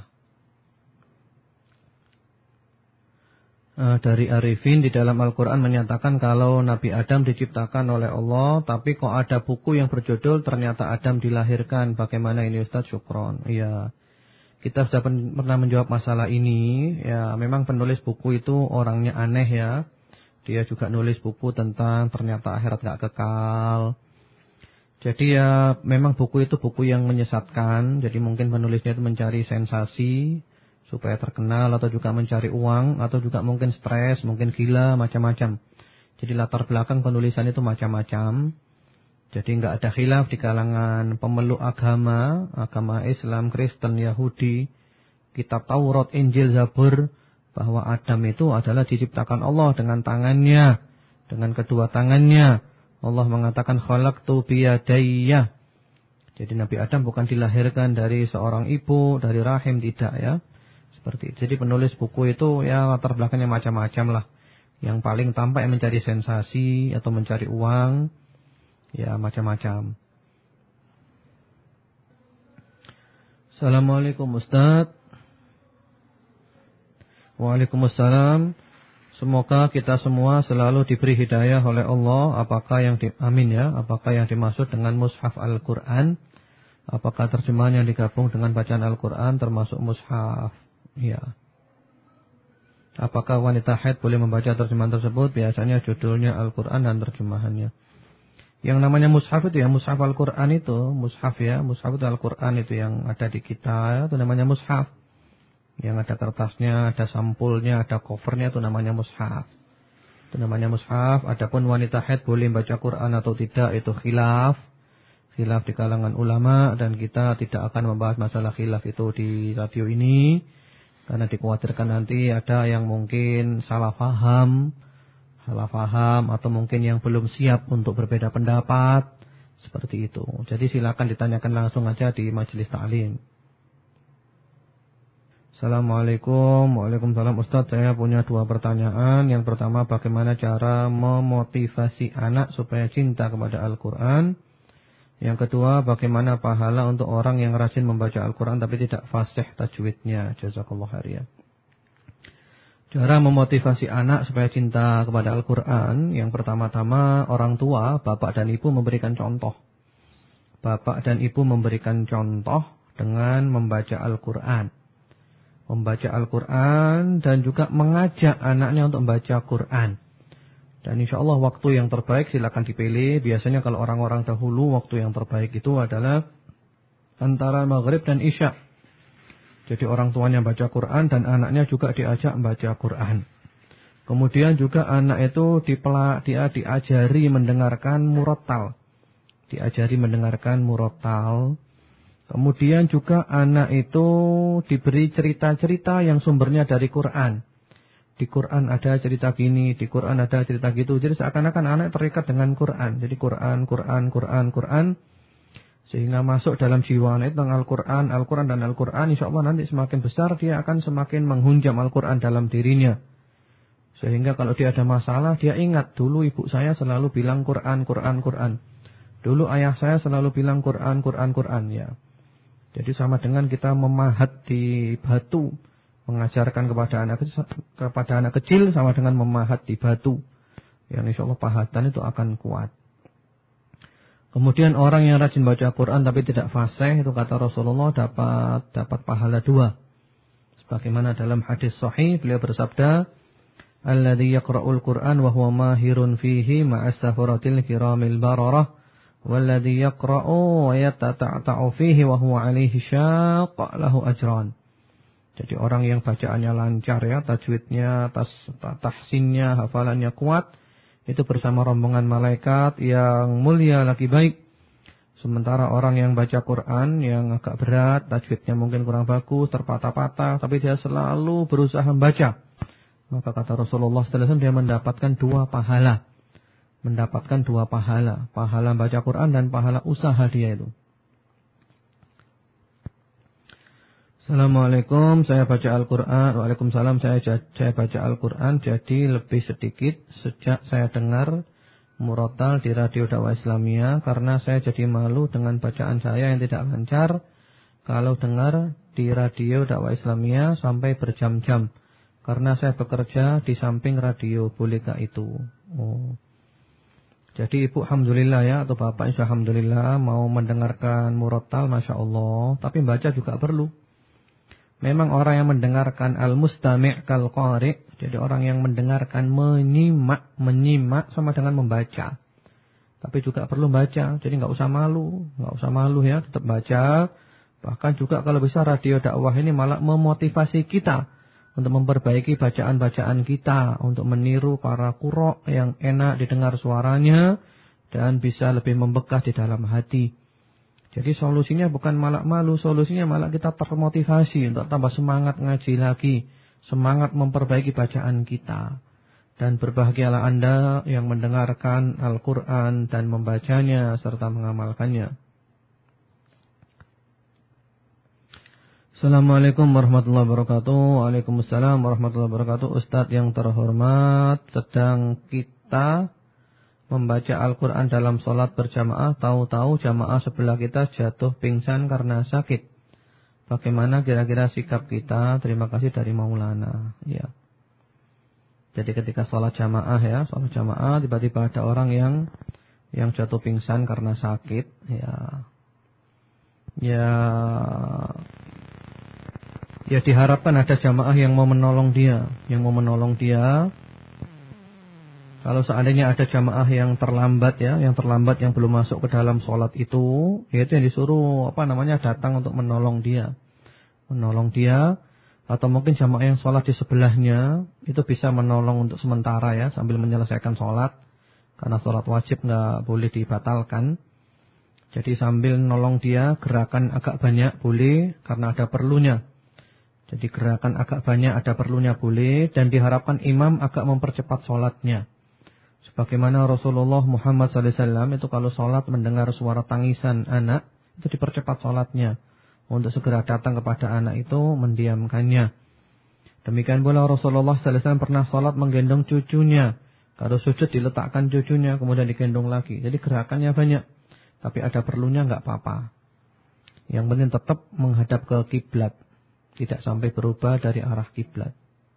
A: Dari Arifin, di dalam Al-Quran menyatakan kalau Nabi Adam diciptakan oleh Allah, tapi kok ada buku yang berjudul ternyata Adam dilahirkan. Bagaimana ini Ustaz? Syukron. Iya, kita sudah pernah menjawab masalah ini. Ya, memang penulis buku itu orangnya aneh ya. Dia juga nulis buku tentang ternyata akhirat gak kekal. Jadi ya memang buku itu buku yang menyesatkan. Jadi mungkin penulisnya itu mencari sensasi supaya terkenal, atau juga mencari uang, atau juga mungkin stres, mungkin gila, macam-macam. Jadi latar belakang penulisan itu macam-macam. Jadi enggak ada khilaf di kalangan pemeluk agama Islam, Kristen, Yahudi, kitab Taurat, Injil, Zabur, bahwa Adam itu adalah diciptakan Allah dengan tangannya, dengan kedua tangannya. Allah mengatakan khalaqtu biyadayya. Jadi Nabi Adam bukan dilahirkan dari seorang ibu, dari rahim, tidak ya. Seperti itu. Jadi penulis buku itu ya latar belakangnya macam-macam lah. Yang paling tampak yang mencari sensasi atau mencari uang, ya macam-macam. Assalamualaikum Ustaz. Waalaikumsalam. Semoga kita semua selalu diberi hidayah oleh Allah. Amin ya. Apakah yang dimaksud dengan mushaf Al-Quran? Apakah terjemahan yang digabung dengan bacaan Al-Quran termasuk mushaf? Ya. Apakah wanita haid boleh membaca terjemahan tersebut? Biasanya judulnya Al-Quran dan terjemahannya. Yang namanya mushaf itu ya, mushaf Al-Quran itu, mushaf ya, mushaf itu Al-Quran itu yang ada di kita, itu namanya mushaf. Yang ada kertasnya, ada sampulnya, ada covernya, itu namanya mushaf. Itu namanya mushaf. Adapun wanita haid boleh membaca Quran atau tidak, itu khilaf. Khilaf di kalangan ulama, dan kita tidak akan membahas masalah khilaf itu di radio ini. Karena dikhawatirkan nanti ada yang mungkin salah faham atau mungkin yang belum siap untuk berbeda pendapat, seperti itu. Jadi silakan ditanyakan langsung aja di majelis ta'lim. Assalamualaikum. Waalaikumsalam Ustaz, saya punya 2 pertanyaan. Yang pertama, bagaimana cara memotivasi anak supaya cinta kepada Al-Quran? Yang kedua, bagaimana pahala untuk orang yang rajin membaca Al-Quran tapi tidak fasih tajwidnya? Jazakallahu khairan. Cara memotivasi anak supaya cinta kepada Al-Quran, yang pertama-tama orang tua, bapak dan ibu memberikan contoh. Bapak dan ibu memberikan contoh dengan membaca Al-Quran. Membaca Al-Quran dan juga mengajak anaknya untuk membaca Quran. Dan insya Allah waktu yang terbaik silakan dipilih. Biasanya kalau orang-orang dahulu waktu yang terbaik itu adalah antara maghrib dan isya. Jadi orang tuanya baca Quran dan anaknya juga diajak membaca Quran. Kemudian juga anak itu diajari mendengarkan murattal. Diajari mendengarkan murattal. Kemudian juga anak itu diberi cerita-cerita yang sumbernya dari Quran. Di Quran ada cerita gini, di Quran ada cerita gitu. Jadi seakan-akan anak terikat dengan Quran. Jadi Quran. Sehingga masuk dalam jiwanya tentang Al-Quran dan Al-Quran. Insya Allah nanti semakin besar dia akan semakin menghunjam Al-Quran dalam dirinya. Sehingga kalau dia ada masalah, dia ingat dulu ibu saya selalu bilang Quran. Dulu ayah saya selalu bilang Quran ya. Jadi sama dengan kita memahat di batu. Mengajarkan kepada anak kecil sama dengan memahat di batu. Yang insya Allah pahatan itu akan kuat. Kemudian orang yang rajin baca Quran tapi tidak fasih, itu kata Rasulullah dapat pahala 2. Sebagaimana dalam hadis sahih beliau bersabda, "Alladzi yaqra'ul Qur'an wa huwa mahirun fihi ma'as safaratil kiramil bararah, walladzi yaqra'u wa yatata'u fihi wa huwa 'alaihi syaqq lahu ajran." Jadi orang yang bacaannya lancar ya, tajwidnya, tahsinnya, hafalannya kuat, itu bersama rombongan malaikat yang mulia lagi baik. Sementara orang yang baca Quran yang agak berat, tajwidnya mungkin kurang bagus, terpatah-patah, tapi dia selalu berusaha membaca. Maka kata Rasulullah sallallahu alaihi wasallam dia mendapatkan 2 pahala. Mendapatkan 2 pahala. Pahala baca Quran dan pahala usaha dia itu. Assalamualaikum, saya baca Al-Quran. Waalaikumsalam, saya baca Al-Quran jadi lebih sedikit sejak saya dengar murotal di radio dakwah Islamiyah. Karena saya jadi malu dengan bacaan saya yang tidak lancar kalau dengar di radio dakwah Islamiyah sampai berjam-jam. Karena saya bekerja di samping radio, bolehkah itu? Oh. Jadi ibu alhamdulillah ya, atau bapak insya alhamdulillah mau mendengarkan murotal, masya Allah. Tapi baca juga perlu. Memang orang yang mendengarkan al-mustami' kal-qari', jadi orang yang mendengarkan menyimak sama dengan membaca. Tapi juga perlu baca, jadi nggak usah malu ya, tetap baca. Bahkan juga kalau bisa radio dakwah ini malah memotivasi kita untuk memperbaiki bacaan-bacaan kita, untuk meniru para qurra yang enak didengar suaranya dan bisa lebih membekas di dalam hati. Jadi solusinya bukan malah malu, solusinya malah kita termotivasi untuk tambah semangat ngaji lagi, semangat memperbaiki bacaan kita. Dan berbahagialah Anda yang mendengarkan Al-Quran dan membacanya serta mengamalkannya. Assalamualaikum warahmatullahi wabarakatuh. Waalaikumsalam warahmatullahi wabarakatuh. Ustadz yang terhormat, sedang kita membaca Al-Quran dalam sholat berjamaah, tahu-tahu jamaah sebelah kita jatuh pingsan karena sakit. Bagaimana kira-kira sikap kita? Terima kasih dari Maulana. Ya. Jadi ketika sholat jamaah ya, sholat jamaah tiba-tiba ada orang yang jatuh pingsan karena sakit. Ya diharapkan ada jamaah yang mau menolong dia, Kalau seandainya ada jamaah yang terlambat yang belum masuk ke dalam sholat itu, yaitu yang disuruh datang untuk menolong dia. Atau mungkin jamaah yang sholat di sebelahnya itu bisa menolong untuk sementara ya, sambil menyelesaikan sholat. Karena sholat wajib nggak boleh dibatalkan. Jadi sambil nolong dia, gerakan agak banyak boleh karena ada perlunya. Jadi gerakan agak banyak ada perlunya boleh, dan diharapkan imam agak mempercepat sholatnya. Sebagaimana Rasulullah Muhammad SAW itu kalau sholat mendengar suara tangisan anak, itu dipercepat sholatnya. Untuk segera datang kepada anak itu, mendiamkannya. Demikian pula Rasulullah SAW pernah sholat menggendong cucunya. Kalau sujud diletakkan cucunya, kemudian digendong lagi. Jadi gerakannya banyak. Tapi ada perlunya nggak apa-apa. Yang penting tetap menghadap ke kiblat. Tidak sampai berubah dari arah kiblat.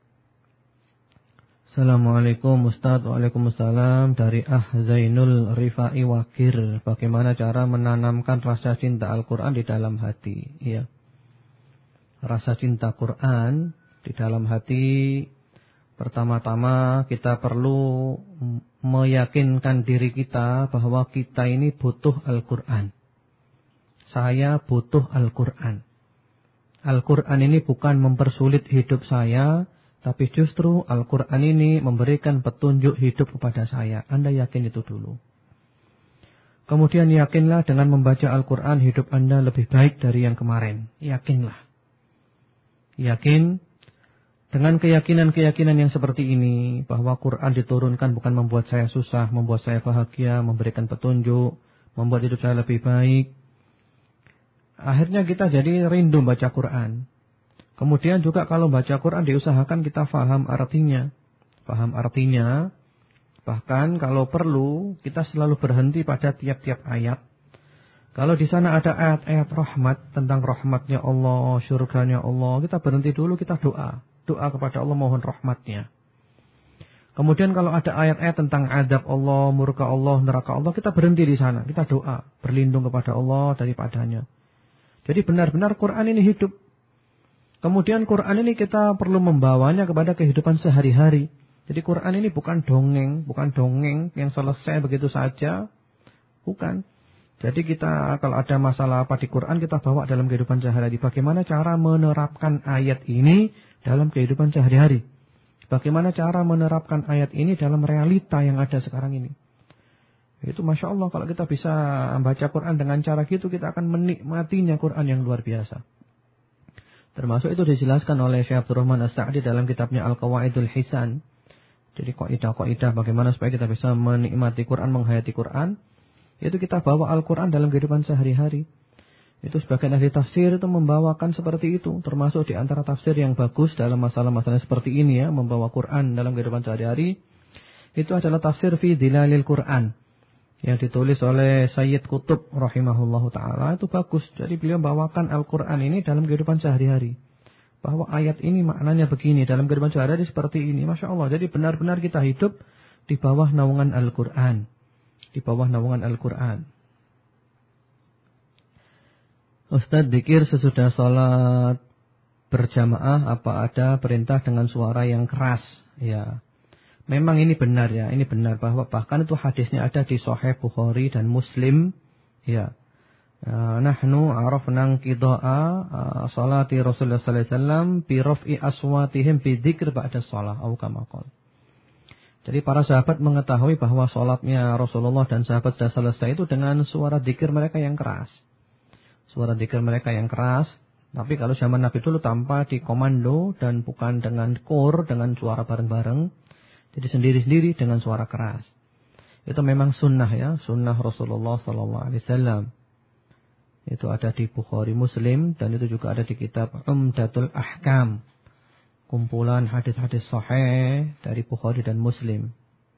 A: Assalamualaikum Ustaz. Waalaikumsalam. Dari Zainul Rifai Wakir. Bagaimana cara menanamkan rasa cinta Al-Quran di dalam hati? Ya. Rasa cinta Quran di dalam hati, pertama-tama kita perlu meyakinkan diri kita bahwa kita ini butuh Al-Quran. Saya butuh Al-Quran. Al-Quran ini bukan mempersulit hidup saya, tapi justru Al-Quran ini memberikan petunjuk hidup kepada saya. Anda yakin itu dulu. Kemudian yakinlah dengan membaca Al-Quran hidup Anda lebih baik dari yang kemarin. Yakinlah. Yakin. Dengan keyakinan-keyakinan yang seperti ini, bahwa Quran diturunkan bukan membuat saya susah, membuat saya bahagia, memberikan petunjuk, membuat hidup saya lebih baik. Akhirnya kita jadi rindu baca Quran. Kemudian juga kalau baca Quran diusahakan kita faham artinya. Bahkan kalau perlu kita selalu berhenti pada tiap-tiap ayat. Kalau di sana ada ayat-ayat rahmat, tentang rahmatnya Allah, surganya Allah, kita berhenti dulu, kita doa. Doa kepada Allah, mohon rahmatnya. Kemudian kalau ada ayat-ayat tentang adab Allah, murka Allah, neraka Allah, kita berhenti di sana. Kita doa, berlindung kepada Allah daripadanya. Jadi benar-benar Quran ini hidup. Kemudian Quran ini kita perlu membawanya kepada kehidupan sehari-hari. Jadi Quran ini bukan dongeng yang selesai begitu saja. Bukan. Jadi kita kalau ada masalah apa di Quran kita bawa dalam kehidupan sehari-hari. Bagaimana cara menerapkan ayat ini dalam kehidupan sehari-hari? Bagaimana cara menerapkan ayat ini dalam realita yang ada sekarang ini? Itu Masya Allah kalau kita bisa membaca Quran dengan cara gitu kita akan menikmatinya Quran yang luar biasa. Termasuk itu dijelaskan oleh Syekh Abdurrahman As-Sa'di dalam kitabnya Al-Qawaidul Hisan. Jadi kaidah-kaidah bagaimana supaya kita bisa menikmati Quran, menghayati Quran, yaitu kita bawa Al-Quran dalam kehidupan sehari-hari. Itu sebagian ahli tafsir itu membawakan seperti itu. Termasuk di antara tafsir yang bagus dalam masalah-masalah seperti ini ya, membawa Quran dalam kehidupan sehari-hari, itu adalah tafsir fi Dilalil Quran yang ditulis oleh Sayyid Qutb rahimahullahu ta'ala. Itu bagus. Jadi beliau bawakan Al-Quran ini dalam kehidupan sehari-hari. Bahwa ayat ini maknanya begini, dalam kehidupan sehari-hari seperti ini. Masya Allah. Jadi benar-benar kita hidup di bawah naungan Al-Quran. Di bawah naungan Al-Quran. Ustadz, dzikir sesudah sholat berjamaah apa ada perintah dengan suara yang keras? Ya, memang ini benar ya, ini benar bahwa bahkan itu hadisnya ada di Sahih Bukhari dan Muslim. Ya, nahnu arafna qida'a salati Rasulullah sallallahu alaihi wasallam bi raf'i aswatihim bi dzikr ba'da shalah atau kama qala. Jadi para sahabat mengetahui bahwa sholatnya Rasulullah dan sahabat sudah selesai itu dengan suara dzikir mereka yang keras. Suara dzikir mereka yang keras. Tapi kalau zaman Nabi dulu tanpa dikomando dan bukan dengan kor, dengan suara bareng-bareng. Jadi sendiri-sendiri dengan suara keras. Itu memang sunnah ya, sunnah Rasulullah SAW. Itu ada di Bukhari Muslim dan itu juga ada di kitab Umdatul Ahkam. Kumpulan hadis-hadis sahih dari Bukhari dan Muslim.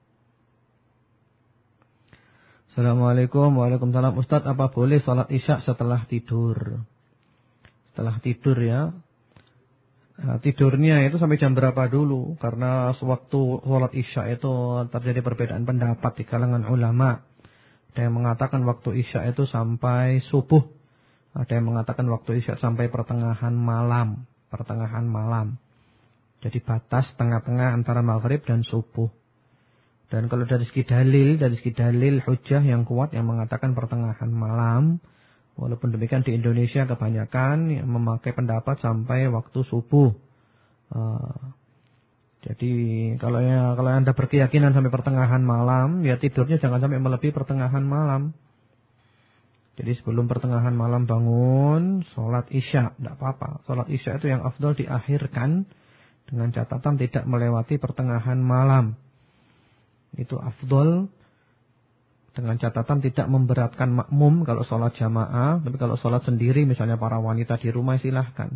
A: Assalamualaikum. Waalaikumsalam. Ustadz, apa boleh sholat isya setelah tidur? Setelah tidur ya. Nah, tidurnya itu sampai jam berapa dulu? Karena sewaktu sholat isya itu terjadi perbedaan pendapat di kalangan ulama. Ada yang mengatakan waktu isya itu sampai subuh. Ada yang mengatakan waktu isya sampai pertengahan malam. Pertengahan malam. Jadi batas tengah-tengah antara maghrib dan subuh. Dan kalau dari segi dalil hujjah yang kuat yang mengatakan pertengahan malam, walaupun demikian di Indonesia kebanyakan yang memakai pendapat sampai waktu subuh. Jadi kalau Anda berkeyakinan sampai pertengahan malam, ya tidurnya jangan sampai melebihi pertengahan malam. Jadi sebelum pertengahan malam bangun, sholat isya, tidak apa-apa. Sholat isya itu yang afdal diakhirkan dengan catatan tidak melewati pertengahan malam. Itu afdol dengan catatan tidak memberatkan makmum kalau sholat jamaah. Tapi kalau sholat sendiri misalnya para wanita di rumah silahkan.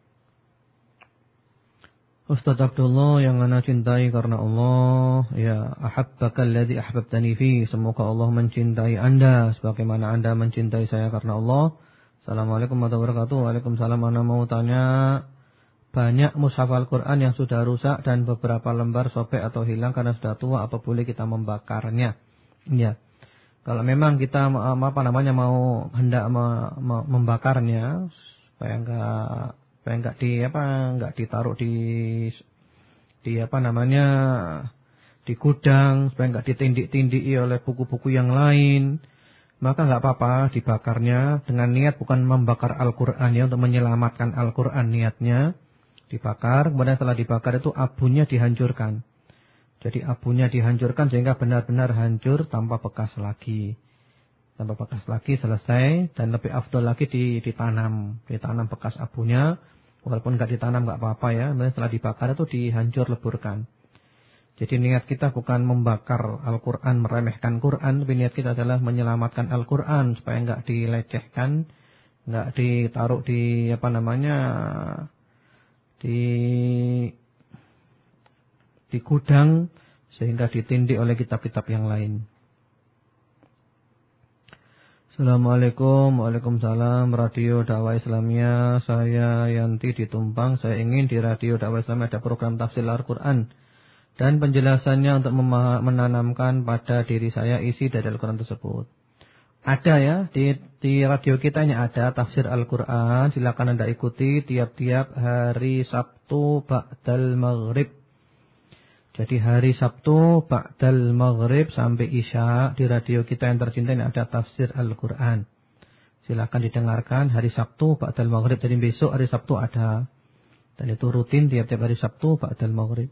A: Ustaz Abdullah yang ana cintai karena Allah, ya ahabbakal ladzi ahbabtani fi. Semoga Allah mencintai Anda sebagaimana Anda mencintai saya karena Allah. Assalamualaikum warahmatullahi wabarakatuh. Waalaikumsalam. Ana mau tanya, banyak mushaf Al-Quran yang sudah rusak dan beberapa lembar sobek atau hilang karena sudah tua, apa boleh kita membakarnya? Ya, kalau memang kita mau hendak membakarnya supaya enggak ditaruh di gudang, supaya enggak ditindik-tindiki oleh buku-buku yang lain, maka enggak apa-apa dibakarnya dengan niat bukan membakar Al-Quran ya, untuk menyelamatkan Al-Quran niatnya. Dibakar, kemudian setelah dibakar itu abunya dihancurkan. Jadi abunya dihancurkan sehingga benar-benar hancur tanpa bekas lagi. Tanpa bekas lagi, selesai. Dan lebih afdol lagi ditanam bekas abunya. Walaupun enggak ditanam enggak apa-apa ya. Kemudian setelah dibakar itu dihancur leburkan. Jadi niat kita bukan membakar Al-Quran, meremehkan Quran. Tapi niat kita adalah menyelamatkan Al-Quran supaya enggak dilecehkan, enggak ditaruh di di gudang sehingga ditindik oleh kitab-kitab yang lain. Assalamualaikum. Waalaikumsalam. Radio Dakwah Islamiyah, saya Yanti di Tumpang. Saya ingin di Radio Dakwah Islamiyah ada program tafsir Al-Quran dan penjelasannya untuk menanamkan pada diri saya isi dari Al-Quran tersebut. Ada ya, di radio kita ini ada tafsir Al-Quran. Silakan Anda ikuti tiap-tiap hari Sabtu ba'dal maghrib. Jadi hari Sabtu ba'dal maghrib sampai Isya di radio kita yang tercinta ini ada tafsir Al-Quran. Silakan didengarkan hari Sabtu ba'dal maghrib. Jadi besok hari Sabtu ada. Dan itu rutin tiap-tiap hari Sabtu ba'dal maghrib.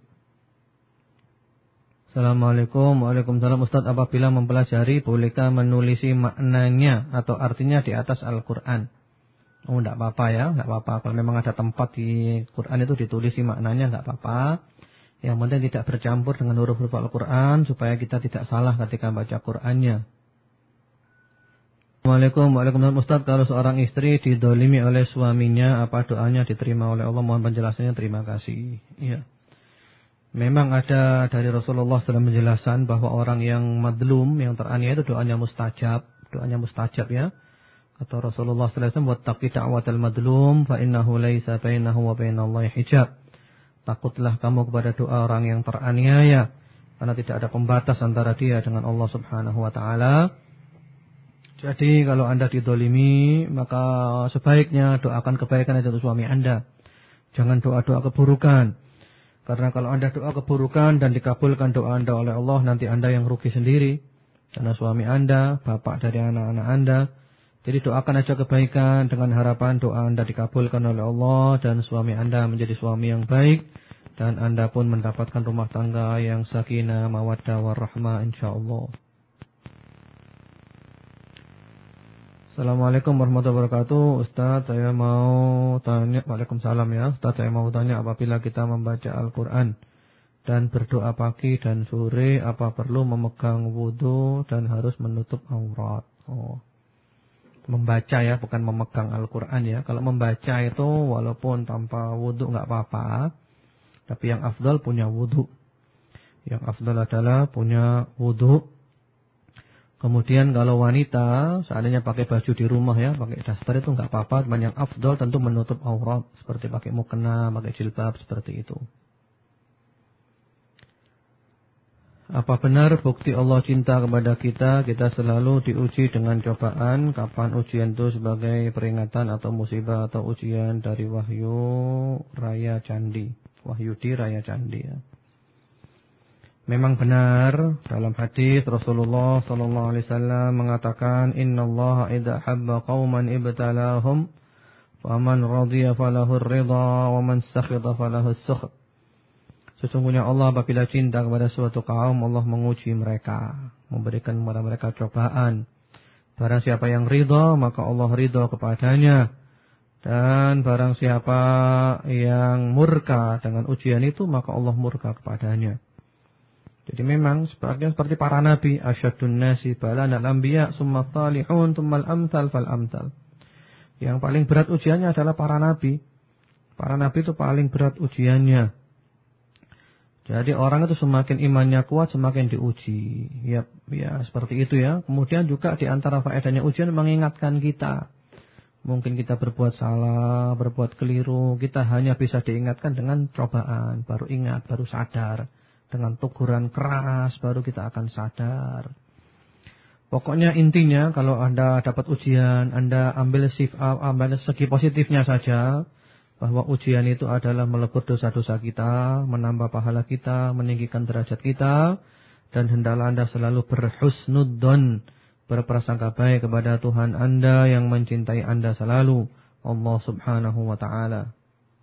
A: Assalamualaikum. Waalaikumsalam. Ustaz, apabila mempelajari bolehkah menulisi maknanya atau artinya di atas Al-Quran? Oh, enggak apa-apa ya, enggak apa-apa. Kalau memang ada tempat di Quran itu ditulisi maknanya enggak apa-apa. Yang penting tidak bercampur dengan huruf-huruf Al-Quran supaya kita tidak salah ketika baca Qurannya. Waalaikumsalam Ustaz, kalau seorang istri didolimi oleh suaminya, apa doanya diterima oleh Allah? Mohon penjelasannya, terima kasih. Iya. Memang ada dari Rasulullah SAW menjelaskan bahwa orang yang madlum, yang teraniaya itu doanya mustajab. Doanya mustajab ya. Kata Rasulullah SAW, wattaqi da'watal madlum fa innahu laisa bainahu wa bainallahi hijab. Takutlah kamu kepada doa orang yang teraniaya, karena tidak ada pembatas antara dia dengan Allah Subhanahu wa taala. Jadi kalau Anda didolimi, maka sebaiknya doakan kebaikan untuk suami Anda. Jangan doa-doa keburukan. Karena kalau Anda doa keburukan dan dikabulkan doa Anda oleh Allah, nanti Anda yang rugi sendiri. Karena suami Anda, bapak dari anak-anak Anda. Jadi doakan aja kebaikan dengan harapan doa Anda dikabulkan oleh Allah dan suami Anda menjadi suami yang baik. Dan Anda pun mendapatkan rumah tangga yang sakinah, mawaddah, warahmah insyaAllah. Assalamualaikum warahmatullahi wabarakatuh. Ustaz, saya mau tanya. Waalaikumsalam ya. Ustaz, saya mau tanya, apabila kita membaca Al-Quran dan berdoa pagi dan sore, apa perlu memegang wudu dan harus menutup aurat? Oh, membaca ya, bukan memegang Al-Quran ya. Kalau membaca itu walaupun tanpa wudu nggak apa-apa, tapi yang afdal punya wudu. Yang afdal adalah punya wudu. Kemudian kalau wanita, seandainya pakai baju di rumah ya, pakai daster itu enggak apa-apa, cuman yang afdal tentu menutup aurat, seperti pakai mukena, pakai jilbab, seperti itu. Apa benar bukti Allah cinta kepada kita, kita selalu diuji dengan cobaan? Kapan ujian itu sebagai peringatan atau musibah atau ujian dari wahyu raya candi? Wahyu di raya candi ya. Memang benar dalam hadis Rasulullah sallallahu alaihi wasallam mengatakan, innallaha idza habba qauman ibtalahum faman radiya falahu ar-ridha wa man sakhita falahu as-sukht. Sesungguhnya Allah apabila cinta kepada suatu kaum, Allah menguji mereka, memberikan kepada mereka cobaan. Barang siapa yang ridha, maka Allah ridha kepadanya. Dan barang siapa yang murka dengan ujian itu, maka Allah murka kepadanya. Jadi memang seperti para nabi, asyadun nasi balana al-anbiya summa salihun summa al-amthal fal-amthal. Yang paling berat ujiannya adalah para nabi. Para nabi itu paling berat ujiannya. Jadi orang itu semakin imannya kuat semakin diuji. Ya seperti itu ya. Kemudian juga di antara faedahnya ujian mengingatkan kita. Mungkin kita berbuat salah, berbuat keliru, kita hanya bisa diingatkan dengan cobaan, baru ingat, baru sadar. Dengan teguran keras baru kita akan sadar. Pokoknya intinya kalau Anda dapat ujian, Anda ambil segi positifnya saja. Bahwa ujian itu adalah melebur dosa-dosa kita, menambah pahala kita, meninggikan derajat kita. Dan hendaklah Anda selalu berhusnudzon, berprasangka baik kepada Tuhan Anda yang mencintai Anda selalu, Allah Subhanahu wa ta'ala.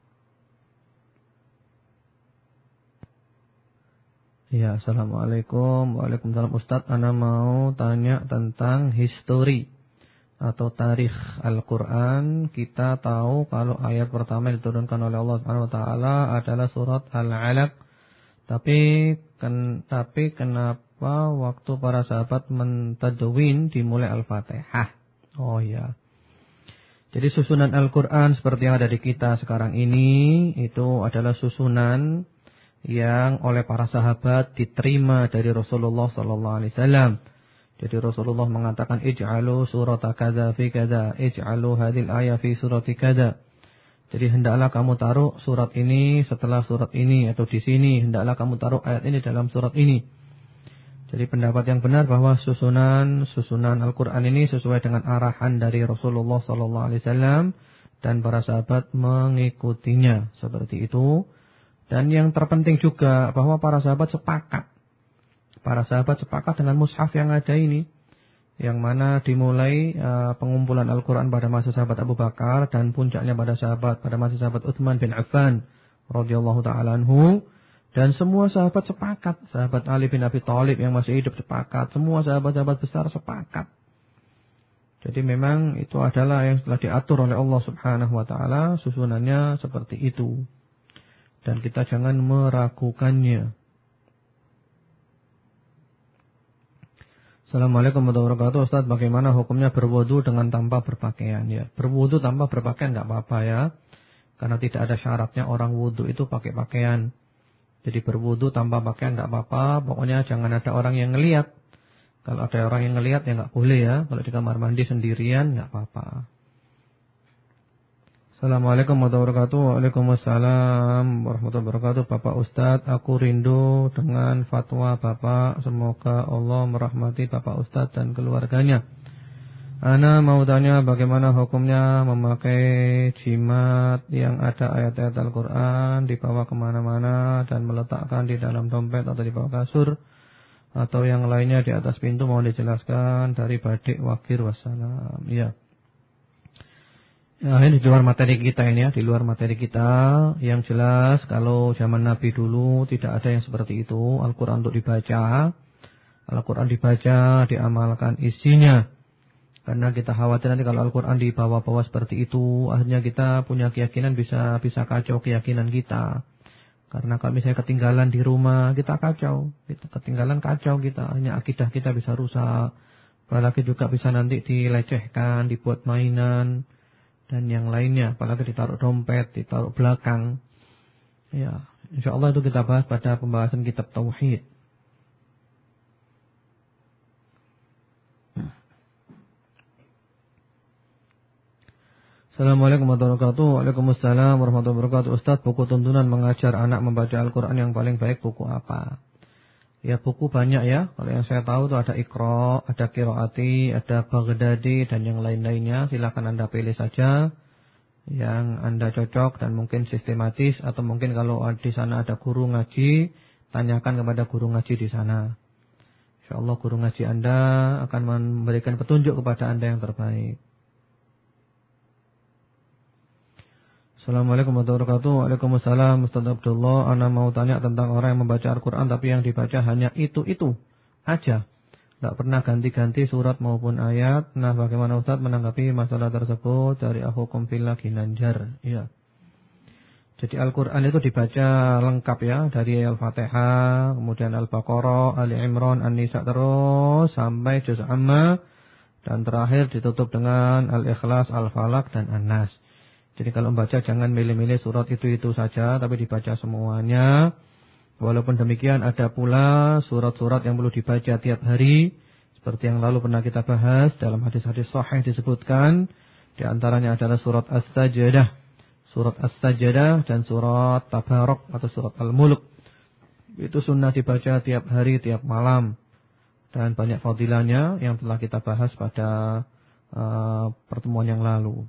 A: Ya, assalamualaikum. Waalaikumsalam Ustaz. Ana mau tanya tentang histori atau tarikh Al-Quran. Kita tahu kalau ayat pertama diturunkan oleh Allah Subhanahu Wa Taala adalah surat Al-Alaq. Tapi kenapa waktu para sahabat mentadwin dimulai Al-Fatihah? Oh ya. Jadi susunan Al-Quran seperti yang ada di kita sekarang ini itu adalah susunan yang oleh para sahabat diterima dari Rasulullah sallallahu alaihi wasallam. Jadi Rasulullah mengatakan ij'alu surata kadza fi kadza, ij'alu hadhil ayat fi surati kadza. Jadi hendaklah kamu taruh surat ini setelah surat ini atau di sini, hendaklah kamu taruh ayat ini dalam surat ini. Jadi pendapat yang benar bahwa susunan Al-Qur'an ini sesuai dengan arahan dari Rasulullah sallallahu alaihi wasallam dan para sahabat mengikutinya seperti itu. Dan yang terpenting juga bahwa para sahabat sepakat. Para sahabat sepakat dengan mushaf yang ada ini. Yang mana dimulai pengumpulan Al-Quran pada masa sahabat Abu Bakar. Dan puncaknya pada masa sahabat Utsman bin Affan radhiyallahu ta'ala anhu. Dan semua sahabat sepakat. Sahabat Ali bin Abi Thalib yang masih hidup sepakat. Semua sahabat-sahabat besar sepakat. Jadi memang itu adalah yang telah diatur oleh Allah Subhanahu wa taala, susunannya seperti itu. Dan kita jangan meragukannya. Assalamualaikum warahmatullahi wabarakatuh. Ustaz, bagaimana hukumnya berwudu dengan tanpa berpakaian? Ya, berwudu tanpa berpakaian enggak apa-apa ya. Karena tidak ada syaratnya orang wudu itu pakai pakaian. Jadi berwudu tanpa pakaian enggak apa-apa, pokoknya jangan ada orang yang ngelihat. Kalau ada orang yang ngelihat ya enggak boleh ya. Kalau di kamar mandi sendirian enggak apa-apa. Assalamualaikum warahmatullahi wabarakatuh. Waalaikumsalam warahmatullahi wabarakatuh. Bapak Ustadz, aku rindu dengan fatwa Bapak. Semoga Allah merahmati Bapak Ustadz dan keluarganya. Ana mau tanya bagaimana hukumnya memakai jimat yang ada ayat-ayat Al-Quran dibawa kemana-mana dan meletakkan di dalam dompet atau di bawah kasur atau yang lainnya di atas pintu. Mau dijelaskan dari Badik Wakir. Wassalam. Ya. Ya, ini di luar materi kita ini ya, di luar materi kita. Yang jelas kalau zaman Nabi dulu tidak ada yang seperti itu. Al-Quran untuk dibaca, Al-Quran dibaca, diamalkan isinya. Karena kita khawatir nanti kalau Al-Quran dibawa-bawa seperti itu, akhirnya kita punya keyakinan bisa kacau keyakinan kita. Karena kalau misalnya ketinggalan di rumah, kita kacau. Kita ketinggalan kacau kita, hanya akidah kita bisa rusak. Apalagi juga bisa nanti dilecehkan, dibuat mainan dan yang lainnya, apalagi ditaruh dompet, ditaruh belakang. Ya, insyaallah itu kita bahas pada pembahasan kitab tauhid. Assalamualaikum warahmatullahi wabarakatuh. Waalaikumsalam warahmatullahi wabarakatuh. Ustaz, buku tuntunan mengajar anak membaca Al-Quran yang paling baik buku apa? Ya, buku banyak ya. Kalau yang saya tahu itu ada Iqra, ada Qiraati, ada Baghdadi dan yang lain-lainnya. Silakan Anda pilih saja yang Anda cocok dan mungkin sistematis, atau mungkin kalau di sana ada guru ngaji, tanyakan kepada guru ngaji di sana. Insyaallah guru ngaji Anda akan memberikan petunjuk kepada Anda yang terbaik. Assalamualaikum warahmatullahi wabarakatuh. Waalaikumsalam. Ustaz Abdullah, ana mau tanya tentang orang yang membaca Al-Quran tapi yang dibaca hanya itu aja, tidak pernah ganti-ganti surat maupun ayat. Nah, bagaimana Ustaz menanggapi masalah tersebut? Dari Akhukum Fillah Ginanjar. Ya. Jadi Al-Quran itu dibaca lengkap ya, dari Al-Fatihah, kemudian Al-Baqarah, Ali Imran, An-Nisa, terus sampai Juz Amma, dan terakhir ditutup dengan Al-Ikhlas, Al-Falaq dan An-Nas. Jadi kalau membaca jangan milih-milih surat itu saja, tapi dibaca semuanya. Walaupun demikian ada pula surat-surat yang perlu dibaca tiap hari. Seperti yang lalu pernah kita bahas dalam hadis-hadis sahih disebutkan. Di antaranya adalah surat As-Sajdah. Surat As-Sajdah dan surat Tabarak atau surat Al-Mulk. Itu sunnah dibaca tiap hari, tiap malam. Dan banyak fadilahnya yang telah kita bahas pada pertemuan yang lalu.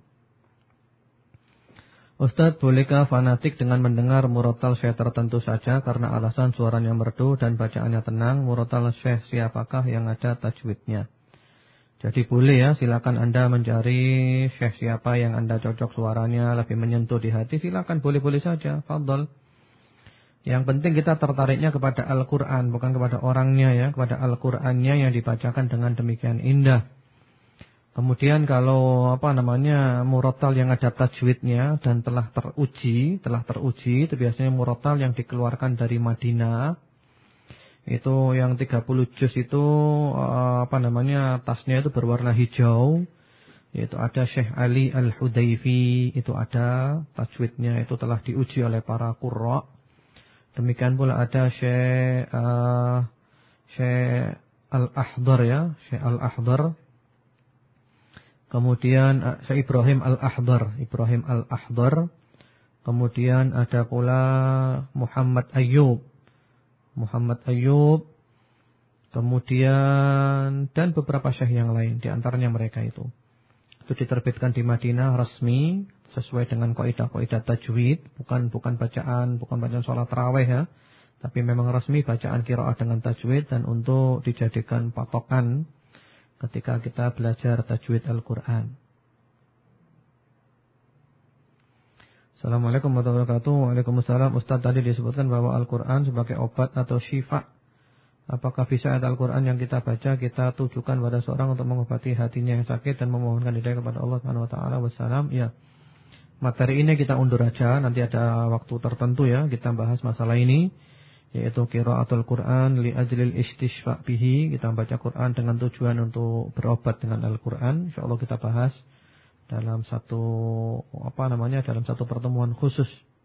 A: Ustaz, bolehkah fanatik dengan mendengar murotal syekh tertentu saja karena alasan suaranya merdu dan bacaannya tenang? Murotal syekh siapakah yang ada tajwidnya? Jadi boleh ya, silakan Anda mencari syekh siapa yang Anda cocok suaranya, lebih menyentuh di hati, silakan, boleh-boleh saja, fadhol. Yang penting kita tertariknya kepada Al-Quran, bukan kepada orangnya ya, kepada Al-Qurannya yang dibacakan dengan demikian indah. Kemudian kalau murotal yang ada tajwidnya dan telah teruji itu biasanya murotal yang dikeluarkan dari Madinah. Itu yang 30 juz itu tasnya itu berwarna hijau. Yaitu ada Syekh Ali Al-Hudayfi, itu ada tajwidnya, itu telah diuji oleh para qurra. Demikian pula ada Syekh Al-Ahdar ya, Syekh Al-Ahdar. Kemudian Syekh Ibrahim Al-Ahdar. Kemudian ada pula Muhammad Ayyub. Kemudian dan beberapa syekh yang lain, di antaranya mereka itu. Itu diterbitkan di Madinah resmi sesuai dengan kaidah-kaidah tajwid, bukan bacaan salat tarawih ya. Tapi memang resmi bacaan qiraah dengan tajwid dan untuk dijadikan patokan ketika kita belajar tajwid Al-Quran. Assalamualaikum warahmatullahi wabarakatuh. Waalaikumsalam. Ustaz, tadi disebutkan bahwa Al-Quran sebagai obat atau syifa Apakah bisa ayat Al-Quran yang kita baca kita tujukan pada seorang untuk mengobati hatinya yang sakit dan memohonkan hidayah kepada Allah Subhanahu wa taala? Wassalam. Ya. Materi ini kita undur aja, nanti ada waktu tertentu ya kita bahas masalah ini, yaitu qiraatul Quran li ajlil istishfa' bihi. Kita baca Quran dengan tujuan untuk berobat dengan Al-Quran. Insyaallah kita bahas dalam dalam satu pertemuan khusus.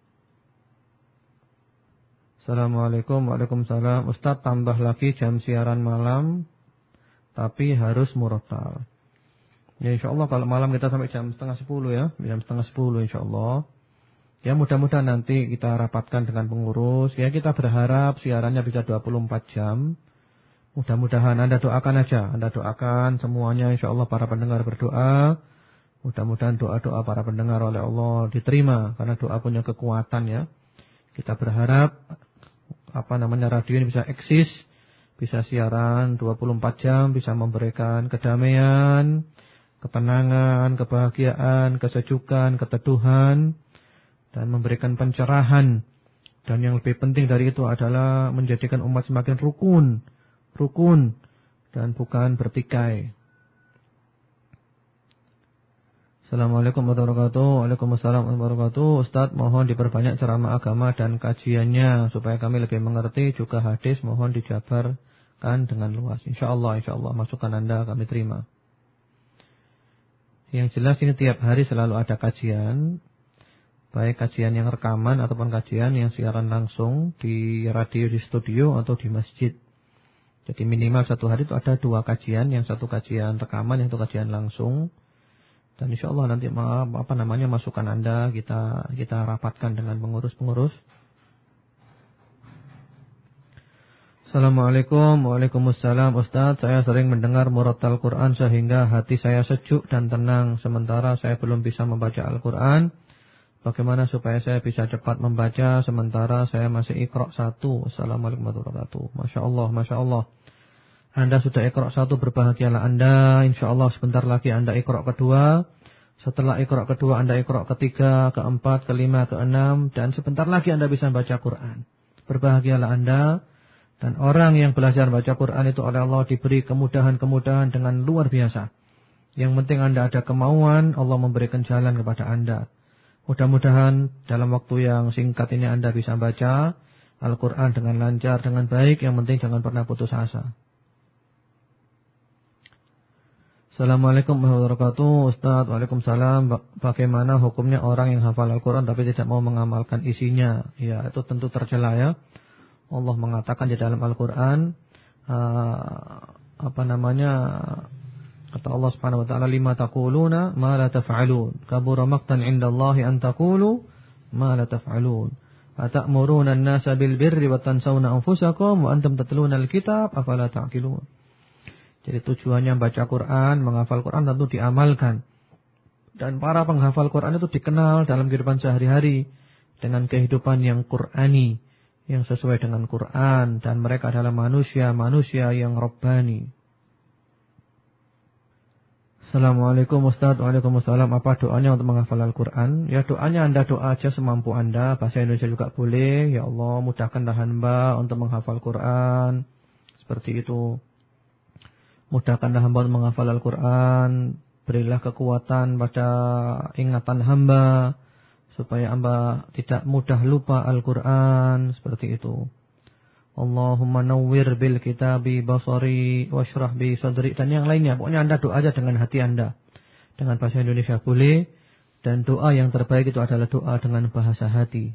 A: Assalamualaikum. Waalaikumsalam. Ustaz, tambah lagi jam siaran malam tapi harus murattal. Ya insyaallah kalau malam kita sampai jam 9:30 ya, jam 9:30 insyaallah. Ya mudah-mudahan nanti kita rapatkan dengan pengurus. Ya kita berharap siarannya bisa 24 jam. Mudah-mudahan Anda doakan aja, Anda doakan semuanya insyaallah para pendengar berdoa. Mudah-mudahan doa-doa para pendengar oleh Allah diterima karena doa punya kekuatan ya. Kita berharap radio ini bisa eksis, bisa siaran 24 jam, bisa memberikan kedamaian, ketenangan, kebahagiaan, kesejukan, keteduhan, dan memberikan pencerahan. Dan yang lebih penting dari itu adalah menjadikan umat semakin rukun, dan bukan bertikai. Assalamualaikum warahmatullahi wabarakatuh. Waalaikumsalam warahmatullahi wabarakatuh. Ustaz, mohon diperbanyak ceramah agama dan kajiannya supaya kami lebih mengerti. Juga hadis mohon dijabarkan dengan luas. Insyaallah masukan Anda kami terima. Yang jelas ini tiap hari selalu ada kajian, baik kajian yang rekaman ataupun kajian yang siaran langsung di radio, di studio atau di masjid. Jadi minimal satu hari itu ada 2 kajian, yang satu kajian rekaman, yang satu kajian langsung. Dan insyaallah nanti masukan Anda kita rapatkan dengan pengurus-pengurus. Assalamualaikum. Waalaikumsalam. Ustaz, saya sering mendengar murattal Quran sehingga hati saya sejuk dan tenang, sementara saya belum bisa membaca Al-Quran. Bagaimana supaya saya bisa cepat membaca sementara saya masih Iqra 1? Assalamualaikum warahmatullahi wabarakatuh. Masya Allah. Anda sudah Iqra 1, berbahagialah Anda. InsyaAllah sebentar lagi Anda Iqra kedua. Setelah Iqra kedua Anda Iqra ketiga, keempat, kelima, keenam. Dan sebentar lagi Anda bisa baca Quran. Berbahagialah Anda. Dan orang yang belajar baca Quran itu oleh Allah diberi kemudahan-kemudahan dengan luar biasa. Yang penting Anda ada kemauan, Allah memberikan jalan kepada Anda. Mudah-mudahan dalam waktu yang singkat ini Anda bisa baca Al-Quran dengan lancar, dengan baik. Yang penting jangan pernah putus asa. Assalamualaikum warahmatullahi wabarakatuh. Ustaz, waalaikumsalam. Bagaimana hukumnya orang yang hafal Al-Quran tapi tidak mau mengamalkan isinya? Ya, itu tentu tercela ya. Allah mengatakan di dalam Al-Quran, kata Allah Subhanahu wa taala, lima taquluna ma la taf'alun, kabura maqtan 'indallahi an taqulu ma la taf'alun, atamuruna an-nasa bil birri wa tansawna anfusakum wa antum tatluna al-kitab afala ta'qilun. Jadi tujuannya baca Quran, menghafal Quran tentu diamalkan. Dan para penghafal Quran itu dikenal dalam kehidupan sehari-hari dengan kehidupan yang Qur'ani, yang sesuai dengan Quran, dan mereka adalah manusia yang Rabbani. Assalamualaikum Ustaz. Waalaikumsalam. Apa doanya untuk menghafal Al-Quran? Ya doanya Anda doa aja semampu Anda. Bahasa Indonesia juga boleh. Ya Allah, mudahkanlah hamba untuk menghafal Quran. Seperti itu. Mudahkanlah hamba untuk menghafal Al-Quran. Berilah kekuatan pada ingatan hamba, supaya hamba tidak mudah lupa Al-Quran. Seperti itu. Allahumma nawwir bil kitabi basari washrah bi sadri, dan yang lainnya. Pokoknya Anda doa aja dengan hati Anda. Dengan bahasa Indonesia boleh. Dan doa yang terbaik itu adalah doa dengan bahasa hati.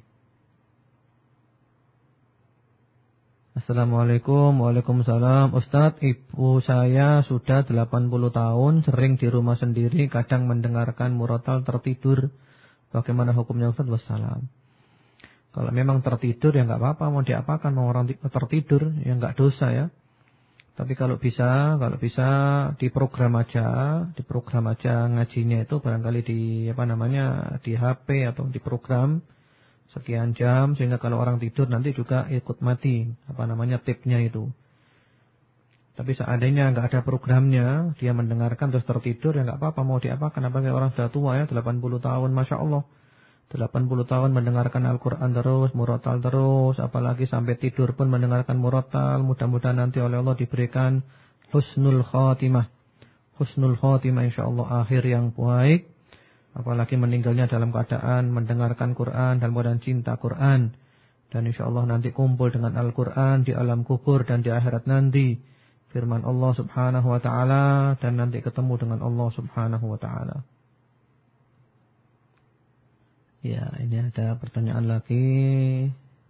A: Assalamualaikum. Waalaikumsalam. Ustaz, ibu saya sudah 80 tahun, sering di rumah sendiri, kadang mendengarkan murattal tertidur. Bagaimana hukumnya Ustaz? Wassalam. Kalau memang tertidur ya enggak apa-apa, mau diapakan, mau orang tertidur ya enggak dosa ya. Tapi kalau bisa diprogram aja ngajinya itu barangkali di HP atau diprogram sekian jam, sehingga kalau orang tidur nanti juga ikut mati tipnya itu. Tapi seandainya enggak ada programnya, dia mendengarkan terus tertidur ya enggak apa-apa, mau diapakan, apalagi orang sudah tua ya, 80 tahun, Masya Allah. 80 tahun mendengarkan Al-Quran terus, murotal terus, apalagi sampai tidur pun mendengarkan murotal. Mudah-mudahan nanti oleh Allah diberikan husnul khatimah. Husnul khatimah insyaallah, akhir yang baik. Apalagi meninggalnya dalam keadaan mendengarkan Quran dan kemudian cinta Quran. Dan insyaallah nanti kumpul dengan Al-Quran di alam kubur dan di akhirat nanti. Firman Allah subhanahu wa ta'ala dan nanti ketemu dengan Allah subhanahu wa ta'ala. Ya, ini ada pertanyaan lagi.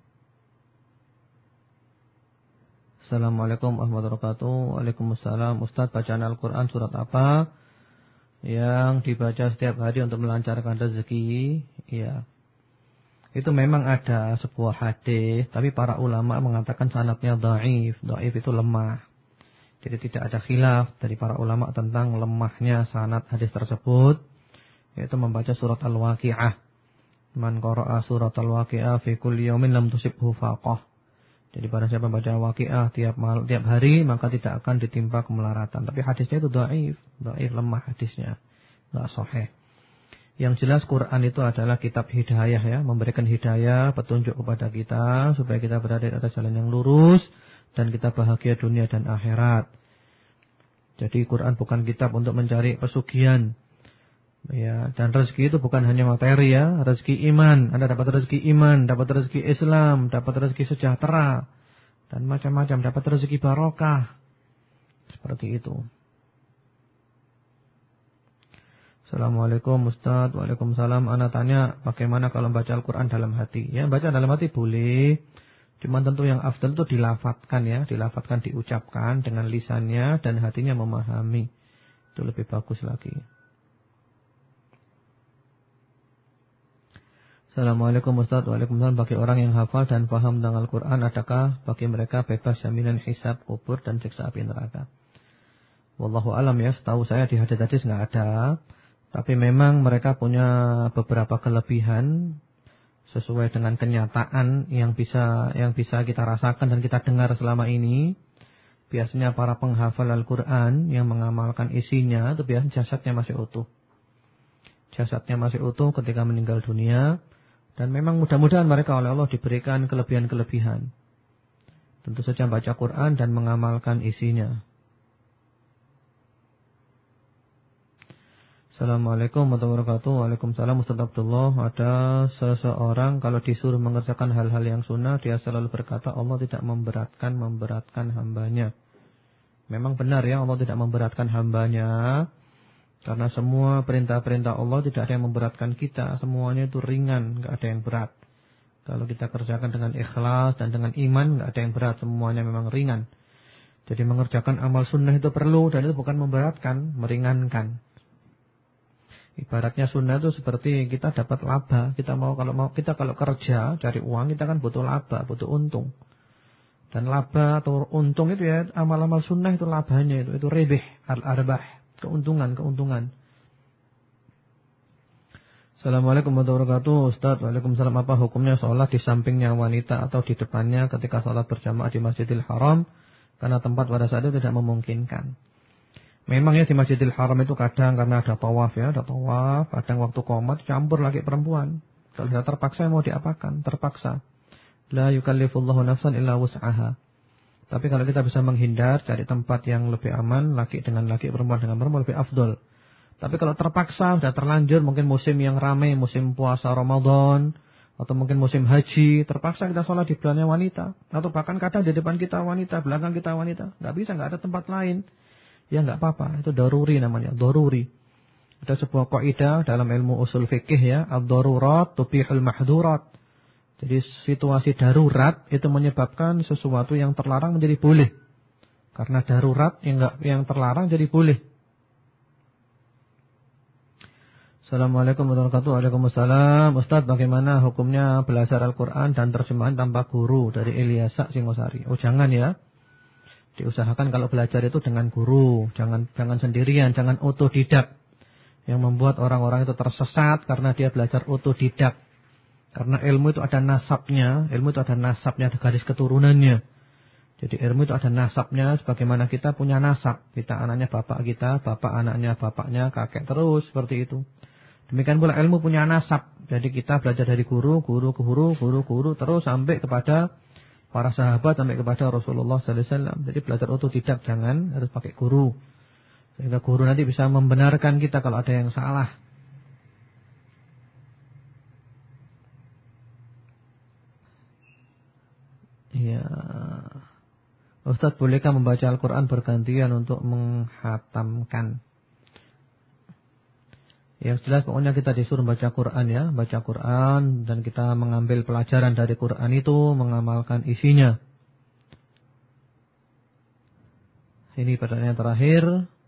A: Assalamualaikum warahmatullahi wabarakatuh. Waalaikumsalam. Ustaz, bacaan Al-Quran surat apa yang dibaca setiap hari untuk melancarkan rezeki? Ya, itu memang ada sebuah hadis, tapi para ulama mengatakan sanadnya dhaif. Dhaif itu lemah. Jadi tidak ada khilaf dari para ulama tentang lemahnya sanad hadis tersebut, yaitu membaca surat Al-Waqi'ah. Man qara'a surat Al-Waqi'ah fi kulli yawmin lam tusibhu faqah. Jadi pada siapa membaca Waqi'ah tiap hari maka tidak akan ditimpa kemelaratan. Tapi hadisnya itu dhaif, lemah hadisnya. Enggak sahih. Yang jelas Quran itu adalah kitab hidayah ya, memberikan hidayah, petunjuk kepada kita supaya kita berada di atas jalan yang lurus dan kita bahagia dunia dan akhirat. Jadi Quran bukan kitab untuk mencari pesugihan. Ya, dan rezeki itu bukan hanya materi ya, rezeki iman. Anda dapat rezeki iman, dapat rezeki Islam, dapat rezeki sejahtera dan macam-macam, dapat rezeki barokah. Seperti itu. Assalamualaikum Ustaz. Waalaikumsalam. Ana tanya, bagaimana kalau baca Al-Quran dalam hati? Ya, baca dalam hati boleh. Cuma tentu yang afdal itu dilafatkan ya, diucapkan dengan lisannya dan hatinya memahami. Itu lebih bagus lagi. Assalamualaikum Ustaz. Waalaikumsalam. Bagi orang yang hafal dan paham tentang Al-Quran, adakah bagi mereka bebas jaminan hisab, kubur dan siksa api neraka? Wallahu alam ya, setahu saya di hadis-hadis nggak ada. Tapi memang mereka punya beberapa kelebihan sesuai dengan kenyataan yang bisa kita rasakan dan kita dengar selama ini. Biasanya para penghafal Al-Quran yang mengamalkan isinya itu biasanya jasadnya masih utuh. Jasadnya masih utuh ketika meninggal dunia. Dan memang mudah-mudahan mereka oleh Allah diberikan kelebihan-kelebihan. Tentu saja baca Quran dan mengamalkan isinya. Assalamualaikum warahmatullahi wabarakatuh. Waalaikumsalam Ustaz Abdullah. Ada seseorang kalau disuruh mengerjakan hal-hal yang sunnah, dia selalu berkata Allah tidak memberatkan hambanya. Memang benar ya, Allah tidak memberatkan hambanya. Karena semua perintah-perintah Allah tidak ada yang memberatkan kita. Semuanya itu ringan, enggak ada yang berat. Kalau kita kerjakan dengan ikhlas dan dengan iman, enggak ada yang berat. Semuanya memang ringan. Jadi mengerjakan amal sunnah itu perlu dan itu bukan memberatkan, meringankan. Ibaratnya sunnah itu seperti kita dapat laba. Kita kalau kerja cari uang, kita kan butuh laba, butuh untung. Dan laba atau untung itu ya, amal-amal sunnah itu labanya itu ribih, al-arbah. Keuntungan. Assalamualaikum warahmatullahi wabarakatuh. Ustaz, waalaikumsalam. Apa hukumnya sholat di sampingnya wanita atau di depannya ketika sholat berjamaah di Masjidil Haram? Karena tempat pada saat itu tidak memungkinkan. Memang ya di Masjidil Haram itu kadang karena ada tawaf ya, kadang waktu qomat campur lagi perempuan. Kalau sudah terpaksa mau diapakan? Terpaksa. La yukallifullahu nafsan illa wus'aha. Tapi kalau kita bisa menghindar, cari tempat yang lebih aman, laki dengan laki, perempuan dengan perempuan, lebih afdol. Tapi kalau terpaksa, sudah terlanjur, mungkin musim yang ramai, musim puasa Ramadan, atau mungkin musim haji, terpaksa kita sholat di belakangnya wanita. Atau bahkan kadang di depan kita wanita, belakang kita wanita. Nggak bisa, nggak ada tempat lain. Ya nggak apa-apa, itu daruri namanya, daruri. Ada sebuah kaidah dalam ilmu usul fikih ya, ad-darurat tubihul mahdurat. Jadi situasi darurat itu menyebabkan sesuatu yang terlarang menjadi boleh. Karena darurat yang terlarang jadi boleh. Assalamualaikum warahmatullahi wabarakatuh. Waalaikumsalam. Ustaz, bagaimana hukumnya belajar Al-Quran dan terjemahan tanpa guru dari Ilyasa Singosari? Oh jangan ya. Diusahakan kalau belajar itu dengan guru. Jangan sendirian, jangan otodidak. Yang membuat orang-orang itu tersesat karena dia belajar otodidak. Karena ilmu itu ada nasabnya, ada garis keturunannya. Jadi ilmu itu ada nasabnya, sebagaimana kita punya nasab. Kita anaknya bapak kita, bapak anaknya bapaknya, kakek terus seperti itu. Demikian pula ilmu punya nasab. Jadi kita belajar dari guru ke guru, terus sampai kepada para sahabat, sampai kepada Rasulullah sallallahu alaihi wasallam. Jadi belajar otodidak, jangan harus pakai guru. Sehingga guru nanti bisa membenarkan kita kalau ada yang salah. Ya. Ustaz, bolehkah membaca Al-Quran bergantian untuk menghatamkan? Yang jelas pokoknya kita disuruh baca Quran ya. Baca Quran dan kita mengambil pelajaran dari Quran itu, mengamalkan isinya. Ini pertanyaan terakhir.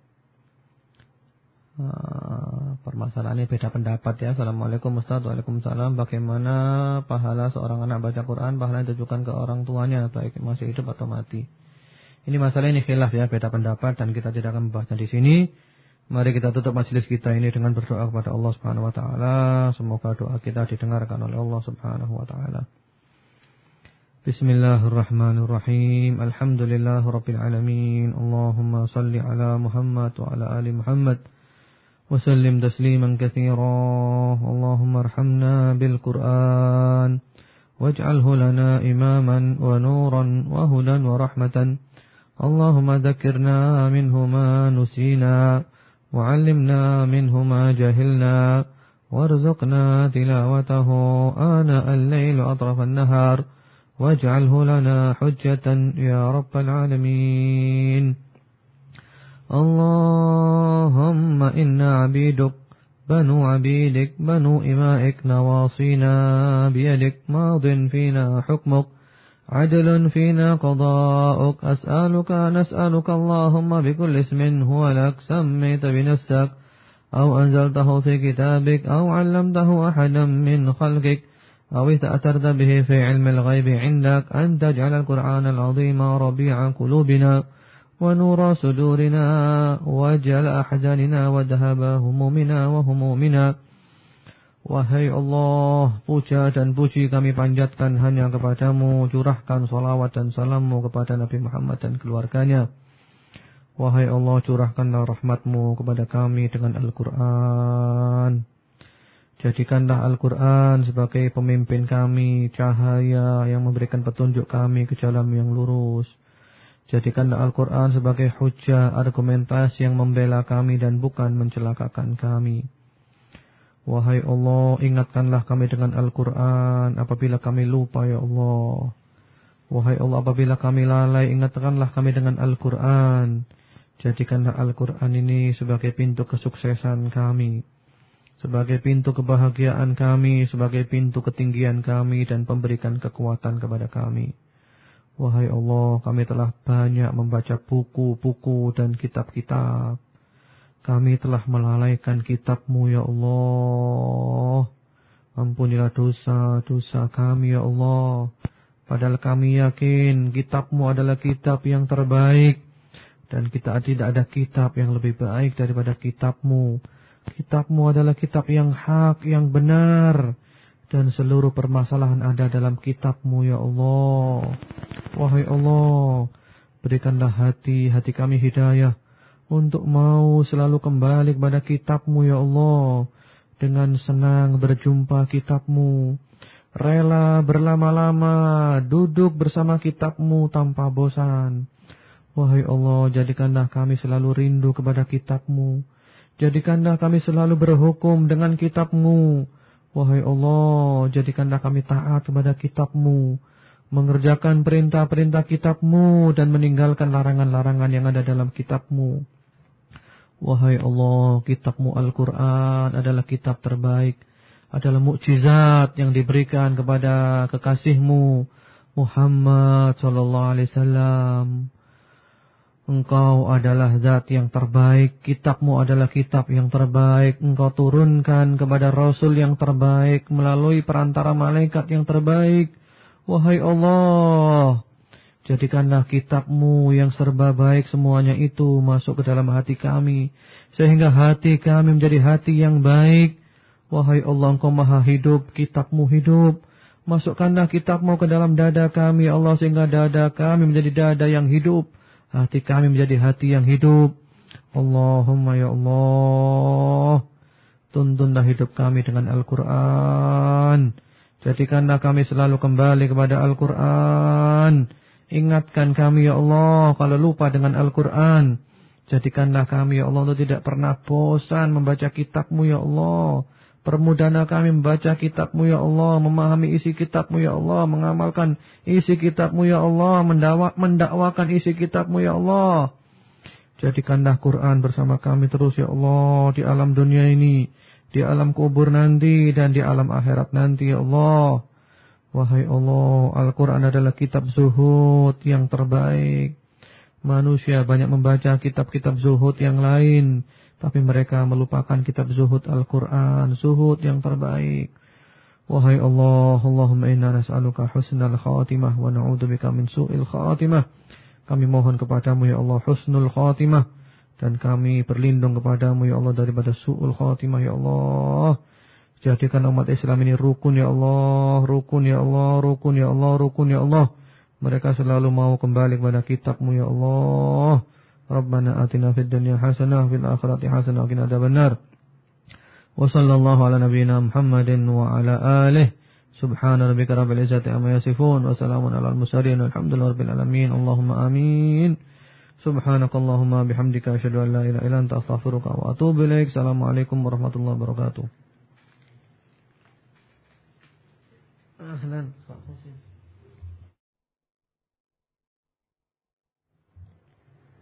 A: Permasalahannya beda pendapat ya. Assalamualaikum Ustaz. Waalaikumsalam. Bagaimana pahala seorang anak baca Quran? Pahala yang ditujukan ke orang tuanya, baik masih hidup atau mati. Ini masalah ini khilaf ya, beda pendapat dan kita tidak akan membahasnya di sini. Mari kita tutup majelis kita ini dengan berdoa kepada Allah Subhanahu wa taala. Semoga doa kita didengarkan oleh Allah Subhanahu wa taala. Bismillahirrahmanirrahim. Alhamdulillahirabbil alamin. Allahumma shalli ala Muhammad wa ala ali Muhammad. Wa sallim tasliman katsiran. Allahumma arhamna bil Qur'an waj'alhu lana imaman wa nuran wa hudan wa rahmatan. Allahumma dzakirna minhu ma nusina wa 'allimna minhu ma jahilna warzuqna tilawatahu ana al-lail wa atrafan nahar waj'alhu lana hujjatan ya rabbal alamin. Allahumma inna 'abiduk banu 'abidik banu ima'ik nawasina biyadik madin fina hukmuk عدل فينا قضاؤك نسألك اللهم بكل اسم هو لك سميت بنفسك أو أنزلته في كتابك أو علمته أحدا من خلقك أو استأثرت به في علم الغيب عندك أن تجعل القرآن العظيم ربيع قلوبنا ونور صدورنا وجل أحزاننا وذهب همومنا وهمومنا. Wahai Allah, puja dan puji kami panjatkan hanya kepadamu. Curahkan salawat dan salammu kepada Nabi Muhammad dan keluarganya. Wahai Allah, curahkanlah rahmatmu kepada kami dengan Al-Quran. Jadikanlah Al-Quran sebagai pemimpin kami, cahaya yang memberikan petunjuk kami ke jalan yang lurus. Jadikanlah Al-Quran sebagai hujjah, argumentasi yang membela kami dan bukan mencelakakan kami. Wahai Allah, ingatkanlah kami dengan Al-Quran apabila kami lupa ya Allah. Wahai Allah, apabila kami lalai, ingatkanlah kami dengan Al-Quran. Jadikanlah Al-Quran ini sebagai pintu kesuksesan kami, sebagai pintu kebahagiaan kami, sebagai pintu ketinggian kami dan pemberikan kekuatan kepada kami. Wahai Allah, kami telah banyak membaca buku-buku dan kitab-kitab. Kami telah melalaikan kitab-Mu ya Allah. Ampunilah dosa-dosa kami ya Allah. Padahal kami yakin kitab-Mu adalah kitab yang terbaik. Dan kita tidak ada kitab yang lebih baik daripada kitab-Mu. Kitab-Mu adalah kitab yang hak, yang benar. Dan seluruh permasalahan ada dalam kitab-Mu ya Allah. Wahai Allah, berikanlah hati kami hidayah untuk mau selalu kembali kepada kitab-Mu ya Allah. Dengan senang berjumpa kitab-Mu. Rela berlama-lama duduk bersama kitab-Mu tanpa bosan. Wahai Allah, jadikanlah kami selalu rindu kepada kitab-Mu. Jadikanlah kami selalu berhukum dengan kitab-Mu. Wahai Allah, jadikanlah kami taat kepada kitab-Mu. Mengerjakan perintah-perintah kitab-Mu dan meninggalkan larangan-larangan yang ada dalam kitab-Mu. Wahai Allah, kitab-Mu Al-Quran adalah kitab terbaik, adalah mukjizat yang diberikan kepada kekasih-Mu Muhammad sallallahu alaihi wasallam. Engkau adalah zat yang terbaik, kitab-Mu adalah kitab yang terbaik. Engkau turunkan kepada Rasul yang terbaik melalui perantara malaikat yang terbaik. Wahai Allah, jadikanlah kitab-Mu yang serba baik semuanya itu masuk ke dalam hati kami, sehingga hati kami menjadi hati yang baik. Wahai Allah, Engkau maha hidup, kitab-Mu hidup. Masukkanlah kitab-Mu ke dalam dada kami, Allah, sehingga dada kami menjadi dada yang hidup, hati kami menjadi hati yang hidup. Allahumma ya Allah, Tuntunlah hidup kami dengan Al-Quran. Jadikanlah kami selalu kembali kepada Al-Quran. Ingatkan kami ya Allah kalau lupa dengan Al-Quran. Jadikanlah kami ya Allah untuk tidak pernah bosan membaca kitab-Mu ya Allah. Permudahlah kami membaca kitab-Mu ya Allah, memahami isi kitab-Mu ya Allah, mengamalkan isi kitab-Mu ya Allah, mendakwakan isi kitab-Mu ya Allah. Jadikanlah Quran bersama kami terus ya Allah di alam dunia ini, di alam kubur nanti dan di alam akhirat nanti ya Allah. Wahai Allah, Al-Quran adalah kitab zuhud yang terbaik. Manusia banyak membaca kitab-kitab zuhud yang lain, tapi mereka melupakan kitab zuhud Al-Quran, zuhud yang terbaik. Wahai Allah, Allahumma inna nas'aluka husnal khatimah wa na'udzubika min su'il khatimah. Kami mohon kepadamu ya Allah husnul khatimah, dan kami berlindung kepadamu ya Allah daripada su'ul khatimah ya Allah. Jadikan umat Islam ini rukun ya Allah, rukun ya Allah, rukun ya Allah, rukun ya Allah. Mereka selalu mau kembali kepada kitab-Mu ya Allah. Rabbana atina fid dunya hasanah fil akhirati hasanah wa qina adzabannar. Wa sallallahu ala nabiyyina Muhammadin wa ala alihi. Subhana rabbika rabbil izzati amma yasifun wa salamun alal mursalin walhamdulillahi rabbil alamin. Allahumma amin. Subhanakallahumma bihamdika asyhadu an la ilaha illa anta astaghfiruka wa atubu ilaik. Assalamualaikum warahmatullahi wabarakatuh. Ahlan.